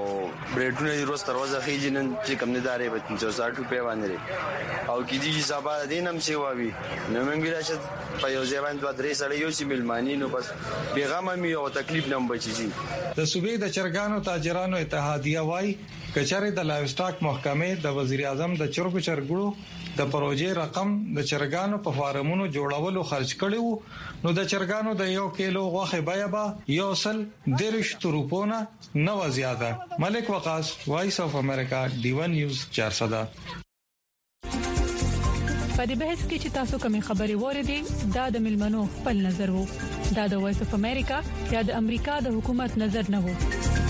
بریټونه د روز تر ورځې خېجن چې کم نه داري به 360 روپیا باندې او کې دي حساب دینم چې وابي نو موږ راشه په یو ځای باندې 2-3 سړی یو چې ملمانی نو بس پیغام مې او تکلیف نه بچی شي
د صوبې د چرګانو تاجرانو اتحادیه وايي کچاري د لایو سټاک محکمې د وزیر اعظم د چرګو چرګړو د پروژې رقم د چرګانو په فارمونو جوړولو خرج کړي وو نو د چرګانو د 1 کیلو غوښه بیه به 130 روپونه نو زیاده. ملک وقاص، وایس اف امریکا، ډیوان نیوز 400.
په دې بحث کې چې تاسو کومې خبرې وریدي دا د ملمنو خپل نظر وو. دا د وایس اف امریکا یا د امریکا د حکومت نظر نه وو.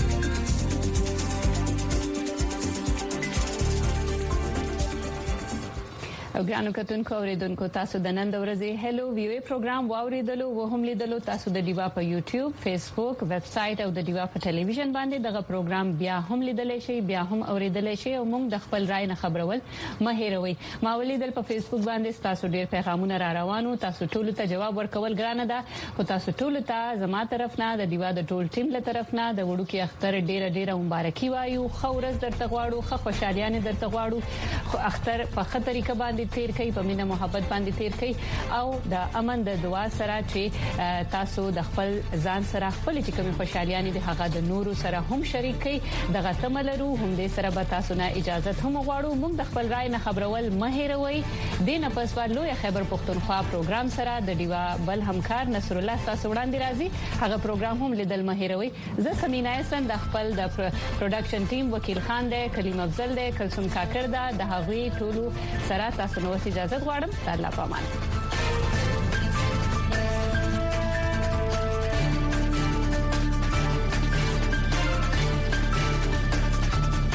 او ګرانو کتونکو اوریدونکو تاسو د نن د ورځې هلو ویو پروګرام واوریدلو و هم لیدلو تاسو د دیوا په یوټیوب، فیسبوک، ویب سټ او د دیوا په ټلویزیون باندې دغه پروګرام بیا هم لیدل شي، بیا هم اوریدل شي او موږ د خپل رائے نه خبرول مه هیروئ. ما ولیدل په فیسبوک باندې تاسو ډیر پیغامونه را روانو، تاسو ټول ته جواب ورکول ګرانه ده، خو تاسو ټول ته زما طرف نه د دیوا د ټول ټیم له طرف نه د وړو کې اختر ډیره مبارکي وایو، خو ورځ درته غواړو، خو خوشالیانه درته غواړو، خو اختر په خطرې کې باندې تیر کوي، په مینه محبت باندې تیر کوي او د امن د دعا سره چې تاسو د خپل ځان سره خپل چې کوم خوشالیانه دي هغه د نورو سره هم شریک کړئ. دغه تملرو هم دې سره به تاسو نه اجازه هم غواړو. موږ د خپل رائے نه خبرول مه هیروئ. دینه پس والو خبر پښتونخوا پروګرام سره د دیوا بل همکار نصر الله تاسو وړاندې راځي، هغه پروګرام هم لیدل مه هیروئ. زه سمینا احسان د خپل د پروډکشن ټیم وکیل خان دی، کلیم افضل دی، کلثوم کاکر ده، د هغوی ټولو سره تاسو نو اجازه غواړم. الله پامان.